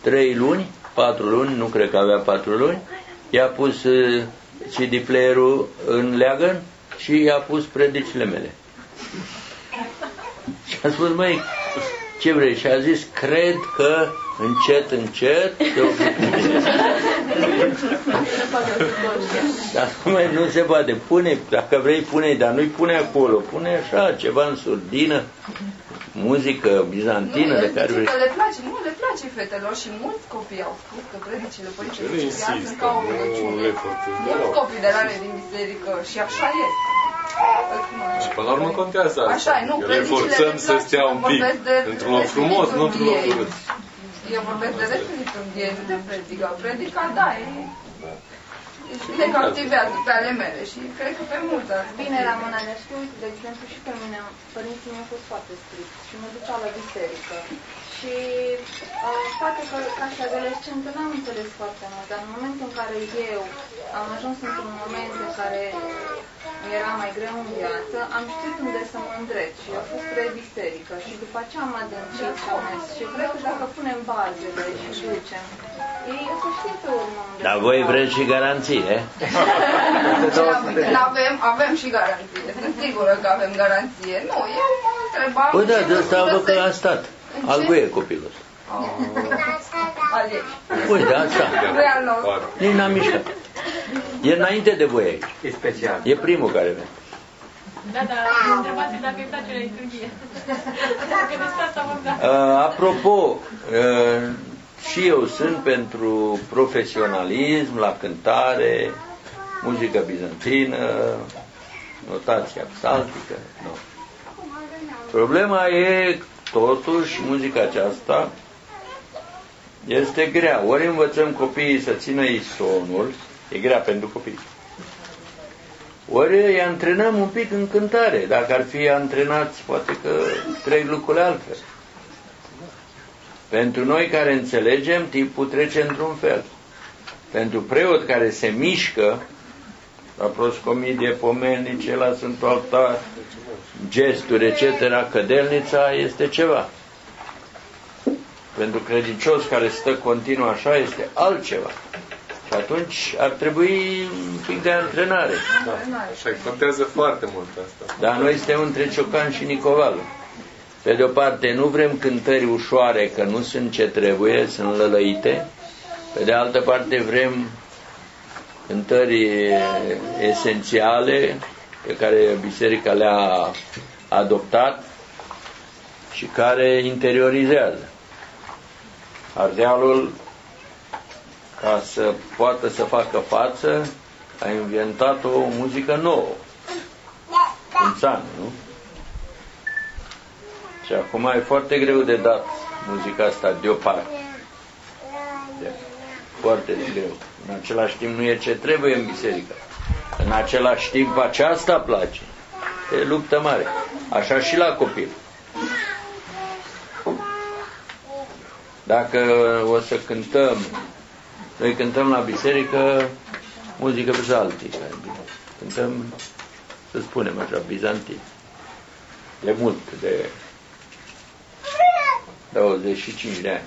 trei luni, patru luni, nu cred că avea patru luni, i-a pus C D player-ul în leagăn și i-a pus predicile mele. Și a spus, măi, ce vrei? Și a zis, cred că încet, încet dar nu se poate. Pune, dacă vrei, pune, dar nu-i pune acolo. Pune așa, ceva în surdină, muzică bizantină nu, de care vrei. Le place, nu le place fetelor și mulți copii au spus că predicile părinților sunt ca o rugăciune. Mulți copii de rare din biserică și așa este. Și până la urmă contează asta. Așa, nu, le forțăm să stea un pic într-un loc frumos, nu într-un loc urât. Eu vorbesc de restul liturghie, nu de predica. Predica, da, e... le captivează pe ale mele și cred că pe multe. Bine, Ramona, ne știu, de exemplu, și pe mine, părinții mei au fost foarte stricți și mă duceau la biserică. Și uh, poate că ca și adolescentă n-am înțeles foarte mult, dar în momentul în care eu am ajuns într-un moment în care era mai greu în viață, am știut unde să mă îndrept și a fost spre biserică și după aceea am adâncit și am mers și cred că dacă punem bazele și ducem, ei o să știe pe urmă unde. Dar voi vreți și garanție, eh? avem, avem și garanție, sunt sigură că avem garanție. Nu, eu mă întrebam... Bă, da, de ăsta văd că a stat. Al cui e copilul ăsta? Al ei. Ui, de asta. Nu e al nostru. Nici n-am mișcat. E înainte de voi aici. E special. E primul care vine. Da, da, întrebați dacă îi place la liturghie. Dacă despre asta vom da. Uh, apropo, uh, și eu sunt pentru profesionalism la cântare, muzică bizantină, notația psaltică. No. Problema e, totuși, muzica aceasta este grea. Ori învățăm copiii să țină ei sonul, e grea pentru copii. Ori îi antrenăm un pic în cântare. Dacă ar fi antrenați, poate că trec lucrurile altfel. Pentru noi care înțelegem, timpul trece într-un fel. Pentru preot care se mișcă, la proscomidie pomenice, la Sfântul Altar, gesturi, et cetera, cădelnița este ceva. Pentru credincios care stă continuu așa, este altceva. Și atunci ar trebui un pic de antrenare. Da, așa, contează foarte mult asta. Dar noi suntem între Ciocan și Nicovalu. Pe de o parte, nu vrem cântări ușoare, că nu sunt ce trebuie, sunt lălăite. Pe de altă parte, vrem cântări esențiale pe care biserica le-a adoptat și care interiorizează. Ardealul, ca să poată să facă față, a inventat o muzică nouă. Înțeană, nu? Și acum e foarte greu de dat muzica asta deoparte. De, foarte greu. În același timp nu e ce trebuie în biserică. În același timp aceasta place. E luptă mare. Așa și la copil. Dacă o să cântăm, noi cântăm la biserică muzică psaltică. Cântăm, să spunem așa, bizantin. De mult, de douăzeci și cinci de ani.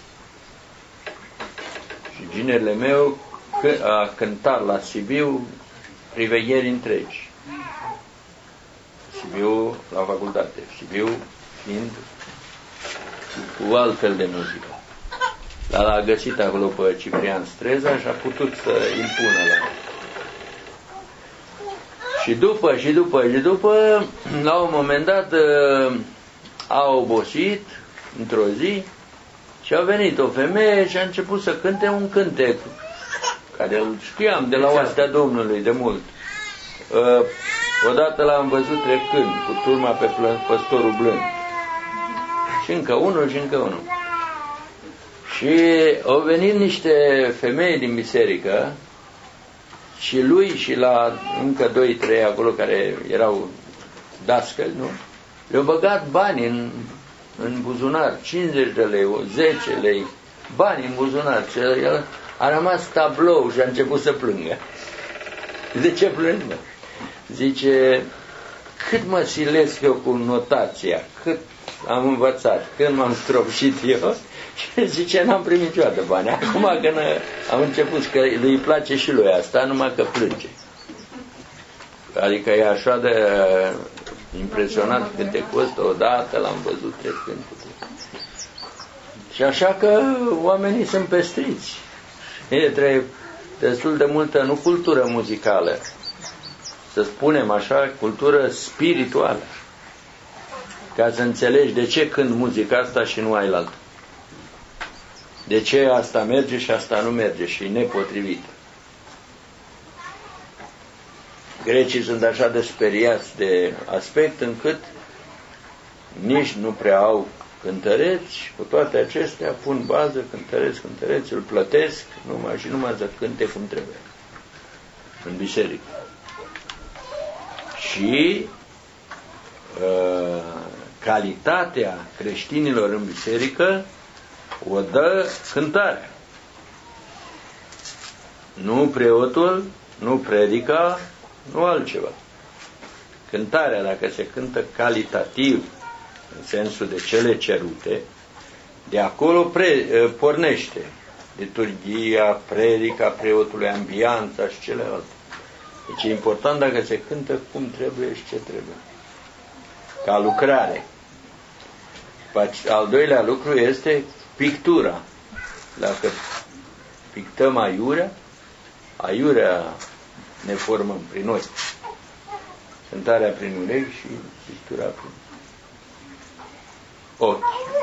Și ginerele meu a cântat la Sibiu privegheri întregi. Sibiu la facultate. Sibiu fiind cu altfel de muzică. Dar l-a găsit acolo pe Ciprian Streza și a putut să impună la Și după, și după, și după, la un moment dat a obosit într-o zi și a venit o femeie și a început să cânte un cântec care îl știam de la oastea Domnului de mult. Odată l-am văzut trecând cu turma pe Păstorul Blând. Și încă unul și încă unul. Și au venit niște femei din biserică și lui și la încă doi, trei acolo care erau dascăli, nu? Le-au băgat bani în, în buzunar, cincizeci de lei, zece lei, bani în buzunar. Și el a rămas tablou și a început să plângă. De ce plângă? Zice, cât mă silesc eu cu notația, cât am învățat, când m-am stropșit eu Ce zice, n-am primit niciodată bani. Acum când am început, că îi place și lui asta, numai că plânge. Adică e așa de impresionat câte costă, odată l-am văzut trecând cu tot. Și așa că oamenii sunt pestriți. E trebuie destul de multă, nu cultură muzicală, să spunem așa, cultură spirituală, ca să înțelegi de ce cânt muzica asta și nu ai altă. De ce asta merge și asta nu merge și e nepotrivită. Grecii sunt așa de speriați de aspect încât nici nu prea au cântăreți și cu toate acestea pun bază, cântăreți, cântăreți, îl plătesc numai și numai să cânte cum trebuie în biserică. Și uh, calitatea creștinilor în biserică o dă cântarea. Nu preotul, nu predica, nu altceva. Cântarea, dacă se cântă calitativ, în sensul de cele cerute, de acolo pre, pornește liturghia, predica preotului, ambianța și celelalte. Deci e important dacă se cântă cum trebuie și ce trebuie. Ca lucrare. Al doilea lucru este pictura. Dacă pictăm aiurea, aiurea ne formăm prin noi. Cântarea prin urechi și pictura prin ochi.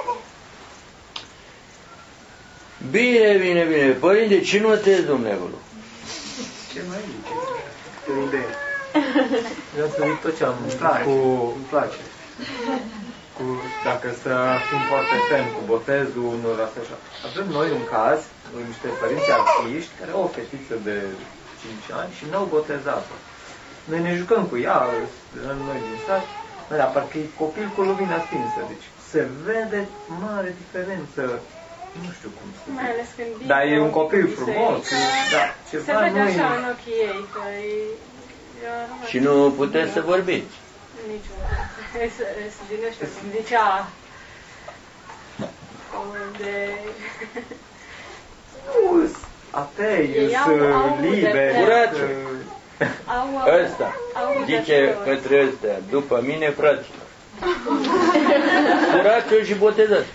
Bine, bine, bine. Părinte, ce notezi, Dumnezeu? Ce mai zice? Ce idee? Eu am trăit tot ce am îmi place. cu... Îmi place. Cu, dacă să fim foarte fermi cu botezul unor așa. Avem noi un caz, niște părinți artiști care au o fetiță de cinci ani și n-au botezat-o. Noi ne jucăm cu ea, noi din stat, dar parcă e copil cu lumina stinsă, deci se vede mare diferență, nu știu cum să zic. Mai ales când dar e un copil frumos, da, ceva se vede nu așa e... în ochii ei, că e... Și nu puteți să vorbiți. Niciodată. Din ăștia, cum zicea, de... Atei, sunt liberi. Curaciu. Ăsta zice către ăstea, după mine, fraților. Curaciu și botezat.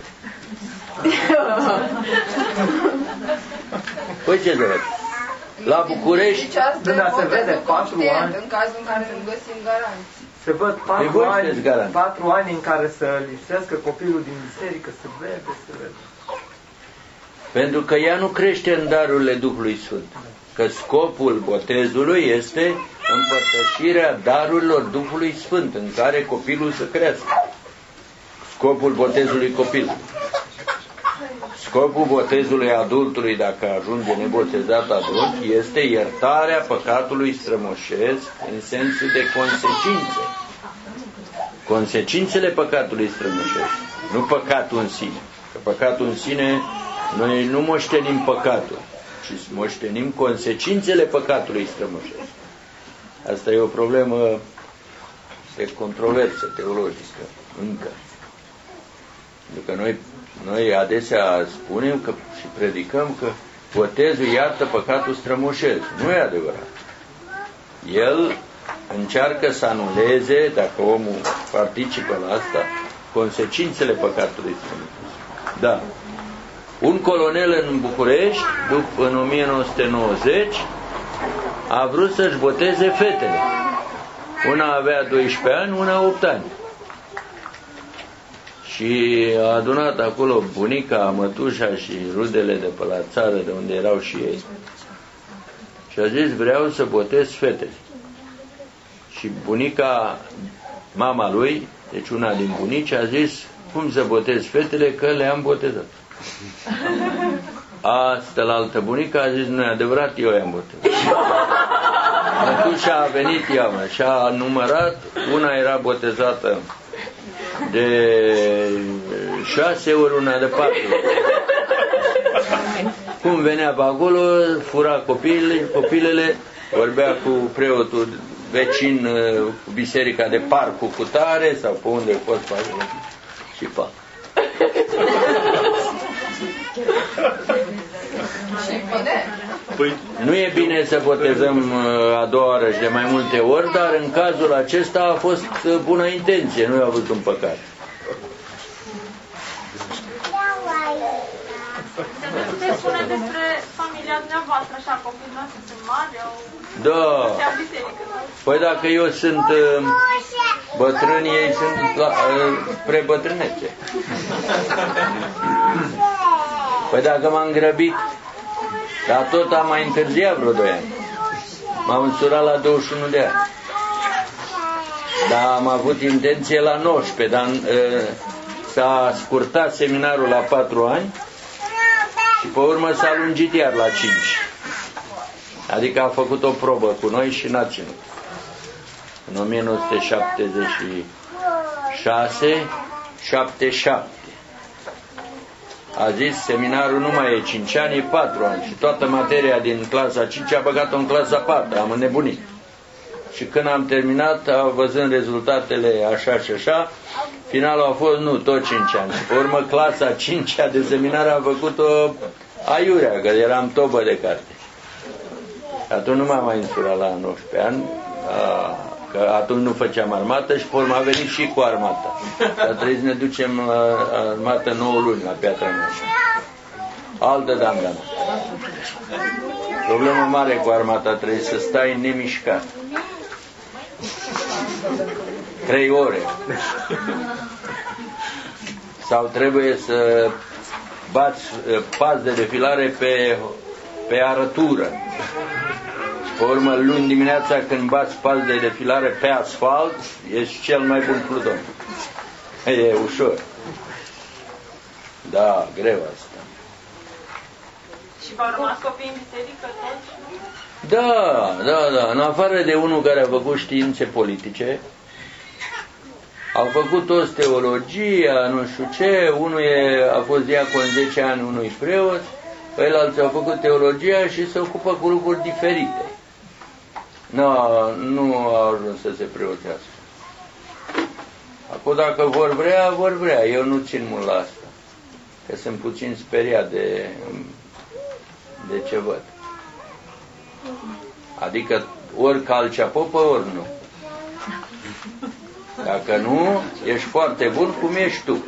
Păi ce să văd? La București, da, se vede patru ani. În cazul în care nu găsim garanții. Se văd patru ani, patru ani în care să lipsească copilul din biserică, se vede, se vede. Pentru că ea nu crește în darurile Duhului Sfânt. Că scopul botezului este împărtășirea darurilor Duhului Sfânt, în care copilul să crească. Scopul botezului copilului. Scopul botezului adultului, dacă ajunge nebotezat adult, este iertarea păcatului strămoșesc în sensul de consecințe. Consecințele păcatului strămoșesc, nu păcatul în sine. Că păcatul în sine, noi nu moștenim păcatul, ci moștenim consecințele păcatului strămoșesc. Asta e o problemă de controversă teologică, încă. Pentru că noi Noi adesea spunem că, și predicăm că botezul iartă păcatul strămoșesc. Nu e adevărat. El încearcă să anuleze, dacă omul participă la asta, consecințele păcatului strămoșesc. Da. Un colonel în București, după, în o mie nouă sute nouăzeci, a vrut să-și boteze fetele. Una avea doisprezece ani, una opt ani. Și a adunat acolo bunica, mătușa și rudele de pe la țară, de unde erau și ei. Și a zis, vreau să botez fetele. Și bunica, mama lui, deci una din bunici, a zis, cum să botez fetele, că le-am botezat. Asta la altă bunică a zis, nu e adevărat, eu i-am botezat. Mătușa a venit ea și a numărat, una era botezată de șase ori, una de patru. Cum venea pe acolo, fura copilele, copilele, vorbea cu preotul vecin, cu biserica de parcul cu tare, sau pe unde pot face, și pa. Păi, nu e bine să botezăm a doua oară și de mai multe ori, dar în cazul acesta a fost bună intenție, nu a avut un păcat. Ne puteți spune despre familia dumneavoastră, așa, copiii noastre sunt mari, au... Da. Păi dacă eu sunt bătrân, ei sunt la, spre bătrânețe. Păi dacă m-am grăbit, dar tot am mai întârziat vreo doi ani. M-am însurat la douăzeci și unu de ani. Dar am avut intenție la nouăsprezece, dar s-a scurtat seminarul la patru ani și pe urmă s-a lungit iar la cinci. Adică a făcut o probă cu noi și n-a ținut. În o mie nouă sute șaptezeci și șase șaptezeci și șapte a zis seminarul nu mai e cinci ani, e patru ani și toată materia din clasa cinci a băgat-o în clasa patru, am înnebunit. Și când am terminat, văzând rezultatele așa și așa, finalul a fost nu, tot cinci ani. Și pe urmă clasa cincea de seminar a făcut-o aiurea, că eram tobă de carte. Atunci nu m-am mai însurat la nouăsprezece ani, a, că atunci nu făceam armată și pe urmă a venit și cu armata. Dar trebuie să ne ducem la armată nouă luni la Piatra Neamț. Altă damnă. Problema mare cu armata, trebuie să stai nemișcat. Trei ore. Sau trebuie să bați pas de defilare pe, pe arătură. Pe urmă, luni dimineața, când bați pas de defilare pe asfalt, ești cel mai bun pluton. E ușor. Da, greu asta. Și v-au rămas copii în biserică toți? Da, da, da. În afară de unul care a făcut științe politice, au făcut toți teologia, nu știu ce, unul e, a fost diacon zece ani, unul e preot, ceilalți au făcut teologia și se ocupă cu lucruri diferite. No, nu au ajuns să se preoțească. Acum dacă vor vrea, vor vrea. Eu nu țin mult la asta. Că sunt puțin speriat de, de ce văd. Adică ori calcea popă, ori nu. Dacă nu, ești foarte bun cum ești tu.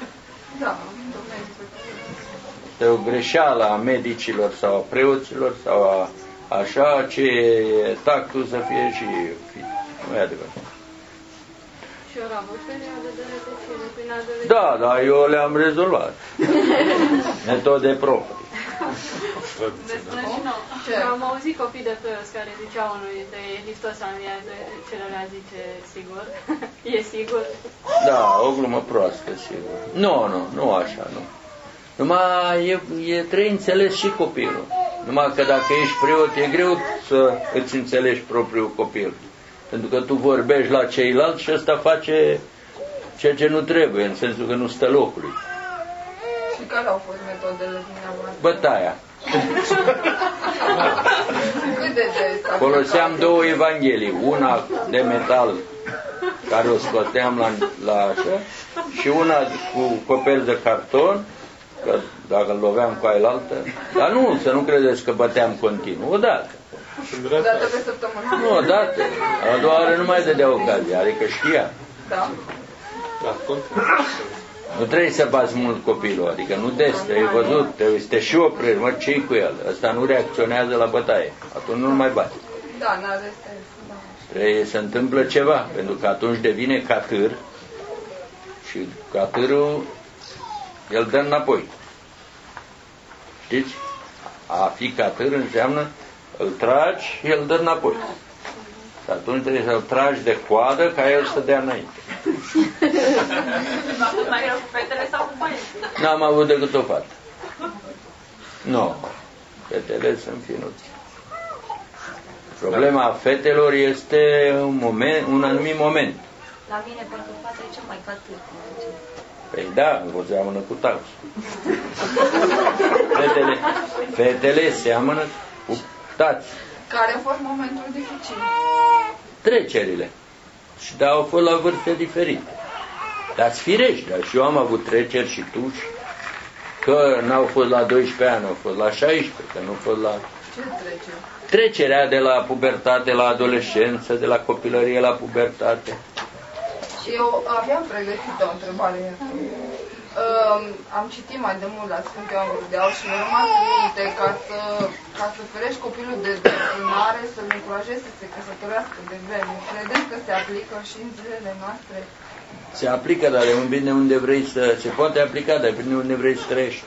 Este o greșeală a medicilor sau a preoților sau a așa, ce e tactul să fie și fi. Nu e adevărat. Și ori avut perioade de repetiție prin adolescență? Da, da, eu le-am rezolvat. Metode proprii. Ne spune și nouă. Am auzit copii de preoți care ziceau unui de Hristos a înviat, celălalt zice sigur. E sigur? Da, o glumă proastă, sigur. Nu, nu, nu așa, nu. Numai e, e trebuie înțeles și copilul. Numai că dacă ești preot, e greu să îți înțelegi propriul copil. Pentru că tu vorbești la ceilalți și ăsta face ceea ce nu trebuie, în sensul că nu stă locului. Și care au fost metodele dumneavoastră? Bătaia. Cât de des? Foloseam două evanghelii. Una de metal, care o scoteam la, la așa, și una cu copel de carton, că dacă îl loveam cu aia altă. Dar nu, să nu credeți că băteam continuu. Odată. Odată pe săptămână? Nu, odată. A doua oară nu mai dădea ocazia, adică știa. Da. Da, continuu. Nu trebuie să bați mult copilul, adică nu des, te-ai văzut, trebuie să te și oprești, mă, ce-i cu el? Ăsta nu reacționează la bătaie, atunci nu-l mai bați. Da, n-are stres. Da. Trebuie să întâmplă ceva, pentru că atunci devine catâr și catârul el dă înapoi. Știți? A fi catâr înseamnă îl tragi și el dă înapoi. Și atunci trebuie să-l tragi de coadă ca el să dea înainte. V-a fost mai greu cu fetele sau cu băieții? N-am avut decât o fată. Nu. Fetele sunt finuți. Problema fetelor este un, moment, un anumit moment. La mine, pentru fată, e cel mai catâr. Păi da, o seamănă cu tax. Fetele, fetele seamănă cu tați. Care a fost momentul dificil? Trecerile. Și da, au fost la vârste diferite. Dar firești, dar și eu am avut treceri și tu și Că n-au fost la doisprezece ani, au fost la șaisprezece, că nu au fost la... Ce trece? Trecerea de la pubertate la adolescență, de la copilărie la pubertate. Eu aveam pregătit o întrebare. Uh, am citit mai de mult la Sfântul Ioan Gură de Aur și mi-a rămas în minte ca să, ca să ferești copilul de desfrânare, să-l încurajezi să se căsătorească de vreme. Credeți că se aplică și în zilele noastre? Se aplică, dar depinde unde vrei să... Se poate aplica, dar depinde unde vrei să trăiești.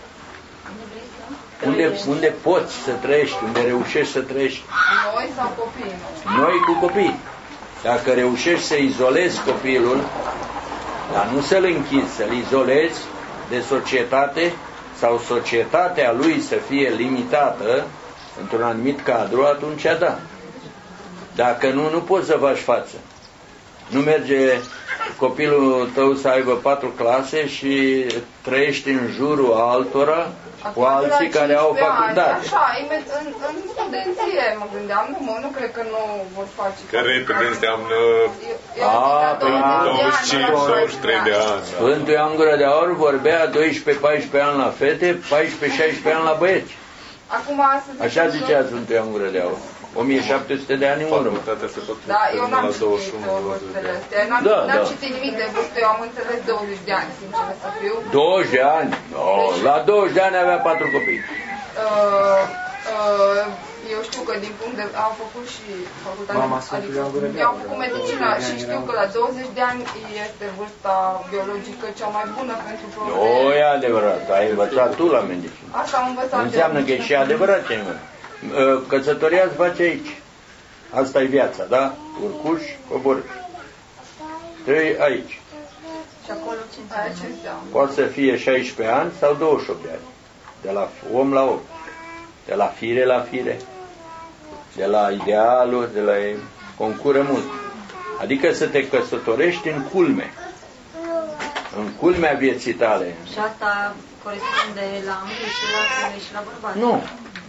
Unde, unde poți să trăiești, unde reușești să trăiești. Noi sau copiii? Noi cu copii. Dacă reușești să izolezi copilul, dar nu să-l închizi, să-l izolezi de societate sau societatea lui să fie limitată într-un anumit cadru, atunci da. Dacă nu, nu poți să faci față. Nu merge copilul tău să aibă patru clase și trăiești în jurul altora cu alții care au facultate. Așa, în, în studenție mă gândeam, nu, mă, nu cred că nu vor face. Că repede înseamnă douăzeci și cinci douăzeci și trei de ani. Sfântul Ioan Gură de Aur vorbea doisprezece paisprezece ani la fete, paisprezece șaisprezece ani la băieți. Acum, așa zicea Sfântul Ioan Gură de Aur. o mie șapte sute de ani în urmă. Da, eu n-am citit vârstele astea. N-am da, da. da. citit nimic de vârstă, eu am înțeles douăzeci de ani, sincer să fiu. douăzeci de ani? No, la douăzeci de ani avea patru copii. Uh, uh, eu știu că din punct de... am făcut și facultatea, adică eu am făcut medicina și știu că la douăzeci de ani este vârsta biologică cea mai bună pentru progres. Nu, e adevărat, ai învățat tu la medicină. Asta am învățat. Înseamnă că e și adevărat ce ai învățat. Căsătoria se face aici. Asta e viața, da? Urcuș, coborâș. Trei aici. Și acolo ce înseamnă? Poate să fie șaisprezece ani sau douăzeci și opt de ani. De la om la om. De la fire la fire. De la idealuri, de la... concură mult. Adică să te căsătorești în culme. În culmea vieții tale. Și asta corespunde la ambii și la femei și la bărbați? Nu.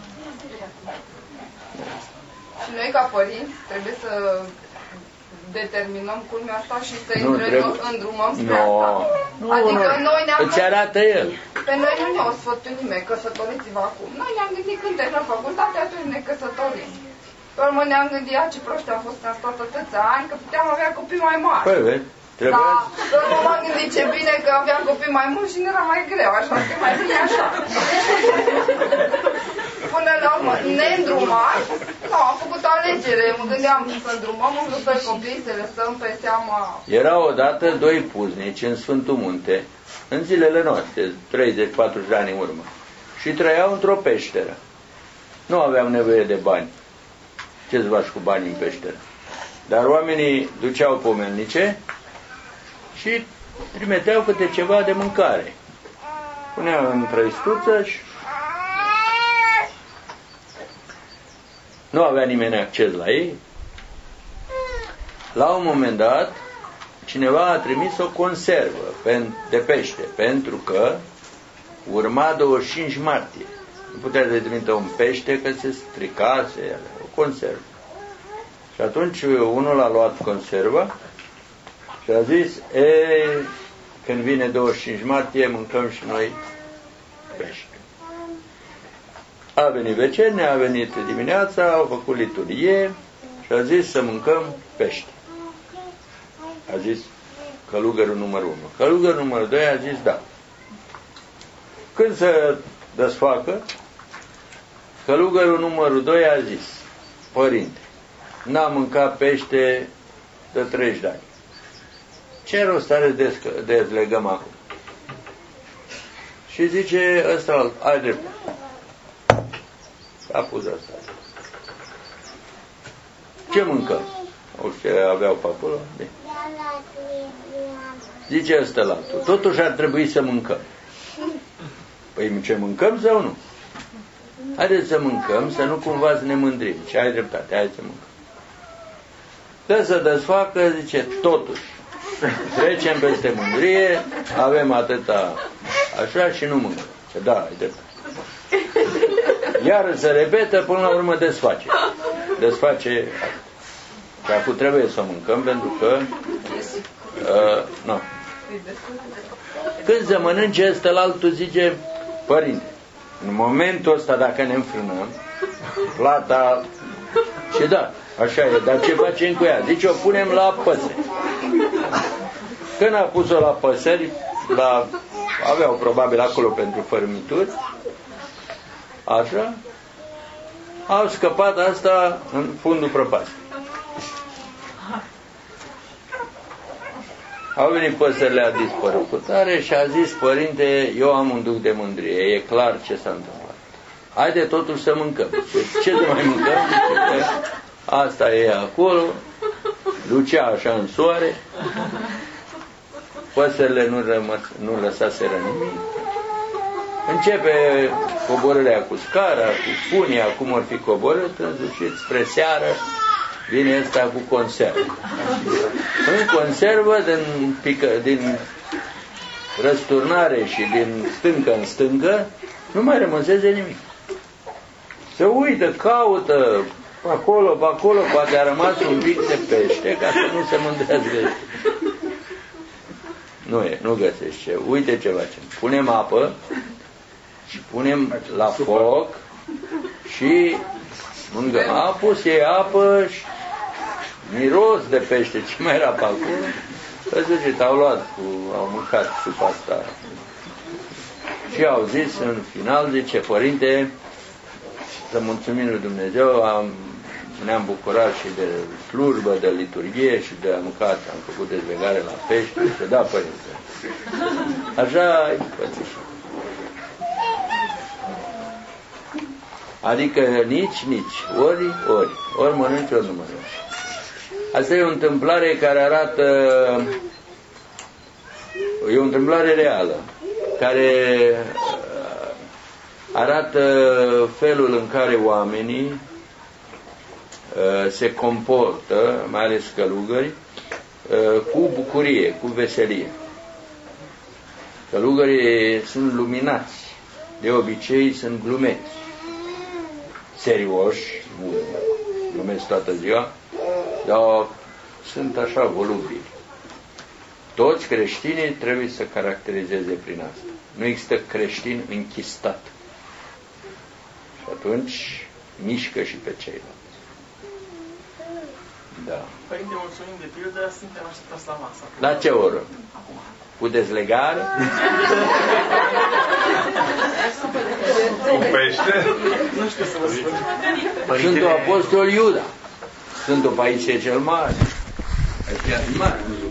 Și noi ca părinți trebuie să determinăm culmea asta și să nu, îndrumăm spre no. asta. Nu, adică nu. noi ne-am... Îți arată el. Pe noi nu ne-au sfătuit nimeni, căsătoriți-vă acum. Noi ne-am gândit când terminăm facultate, atunci ne căsătorim. Pe urmă ne-am gândit, a, ce proști am fost că am stat atâția ani, că puteam avea copii mai mari. Păi, vezi? Trebuie... Da, pe urmă m-am gândit ce bine că aveam copii mai mulți și nu era mai greu, așa că mai bine așa. Până la urmă, ne îndrumați, nu, am făcut o alegere, mă gândeam să îndrumăm un grup de copii, să lăsăm pe seama... Era odată doi puznici în Sfântul Munte, în zilele noastre, treizeci patruzeci de ani în urmă, și trăiau într-o peșteră. Nu aveau nevoie de bani. Ce-ți faci cu bani în peșteră? Dar oamenii duceau pomelnice și trimiteau câte ceva de mâncare. Puneau în trăistuță și nu avea nimeni acces la ei. La un moment dat, cineva a trimis o conservă de pește, pentru că urma douăzeci și cinci martie. Nu putea să trimită un pește, că se stricase, o conservă. Și atunci unul a luat conserva și a zis, e, când vine douăzeci și cinci martie, mâncăm și noi pește. A venit vecernie, a venit dimineața, au făcut liturghie și a zis să mâncăm pește. A zis călugărul numărul unu. Călugărul numărul doi a zis da. Când se desfacă, călugărul numărul doi a zis, părinte, n-am mâncat pește de treizeci de ani. Ce rost are de dezlegăm acum? Și zice ăsta, ai dreptate. A pus asta. Ce mâncăm? O ce aveau pe acolo? Bine. Zice ăsta la altul. Totuși ar trebui să mâncăm. Păi ce mâncăm sau nu? Haideți să mâncăm, să nu cumva să ne mândrim. Și ai dreptate, hai să mâncăm. Dă să desfacă, zice, totuși. Trecem peste mândrie, avem atâta așa și nu mâncăm. Ce da, ai dreptate. Iar se repetă, până la urmă desface. Desface. Și acum trebuie să mâncăm, pentru că uh, nu. Când se mănânce, ăsta la altul zice, părinte, în momentul ăsta, dacă ne înfrânăm, plata, și da, așa e, dar ce facem cu ea? Zice, o punem la păsări. Când a pus-o la păsări, la, aveau probabil acolo pentru fărâmituri, așa, au scăpat asta în fundul prăpastii. Au venit păsările, a dispărut cu tare și a zis, părinte, eu am un duc de mândrie, e clar ce s-a întâmplat. Haide totuși să mâncăm. Deci, ce să mai mâncăm? Asta e acolo, lucea așa în soare, păsările nu, rămăs, nu lăsaseră nimic. Începe coborârea cu scara, cu spunia, cum ar fi coborât, însușit spre seară, vine ăsta cu conservă. În conservă, din, pică, din răsturnare și din stâncă în stâncă, nu mai rămăseze nimic. Se uită, caută, acolo, pe acolo, poate a rămas un pic de pește, ca să nu se mândrească. Nu e, nu găsești ce. Uite ce facem. Punem apă și punem la foc și mângăm. A pus ei apă și miros de pește, ce mai era pe acolo. Să zice, au luat, cu, au mâncat supa asta. Și au zis, în final, zice, părinte, să mulțumim lui Dumnezeu, am, ne-am bucurat și de slujbă, de liturghie și de mâncat, am făcut dezlegare la pește, și da, părinte. Așa, adică nici, nici, ori, ori, ori mănânci, ori nu mănânci. Asta e o întâmplare care arată, e o întâmplare reală, care arată felul în care oamenii se comportă, mai ales călugări, cu bucurie, cu veselie. Călugării sunt luminați, de obicei sunt glumeți, serioși, nu glumesc toată ziua, dar sunt așa volubili. Toți creștinii trebuie să caracterizeze prin asta. Nu există creștin închistat. Și atunci mișcă și pe ceilalți. Da. Părinte, mulțumim de pildă, suntem așteptați la masă. La ce oră? Cu dezlegare? Cu pește? Nu știu să vă spun. Sfântul Apostol Iuda, Sfântul Paisie cel Mare. Ăștia sunt mari.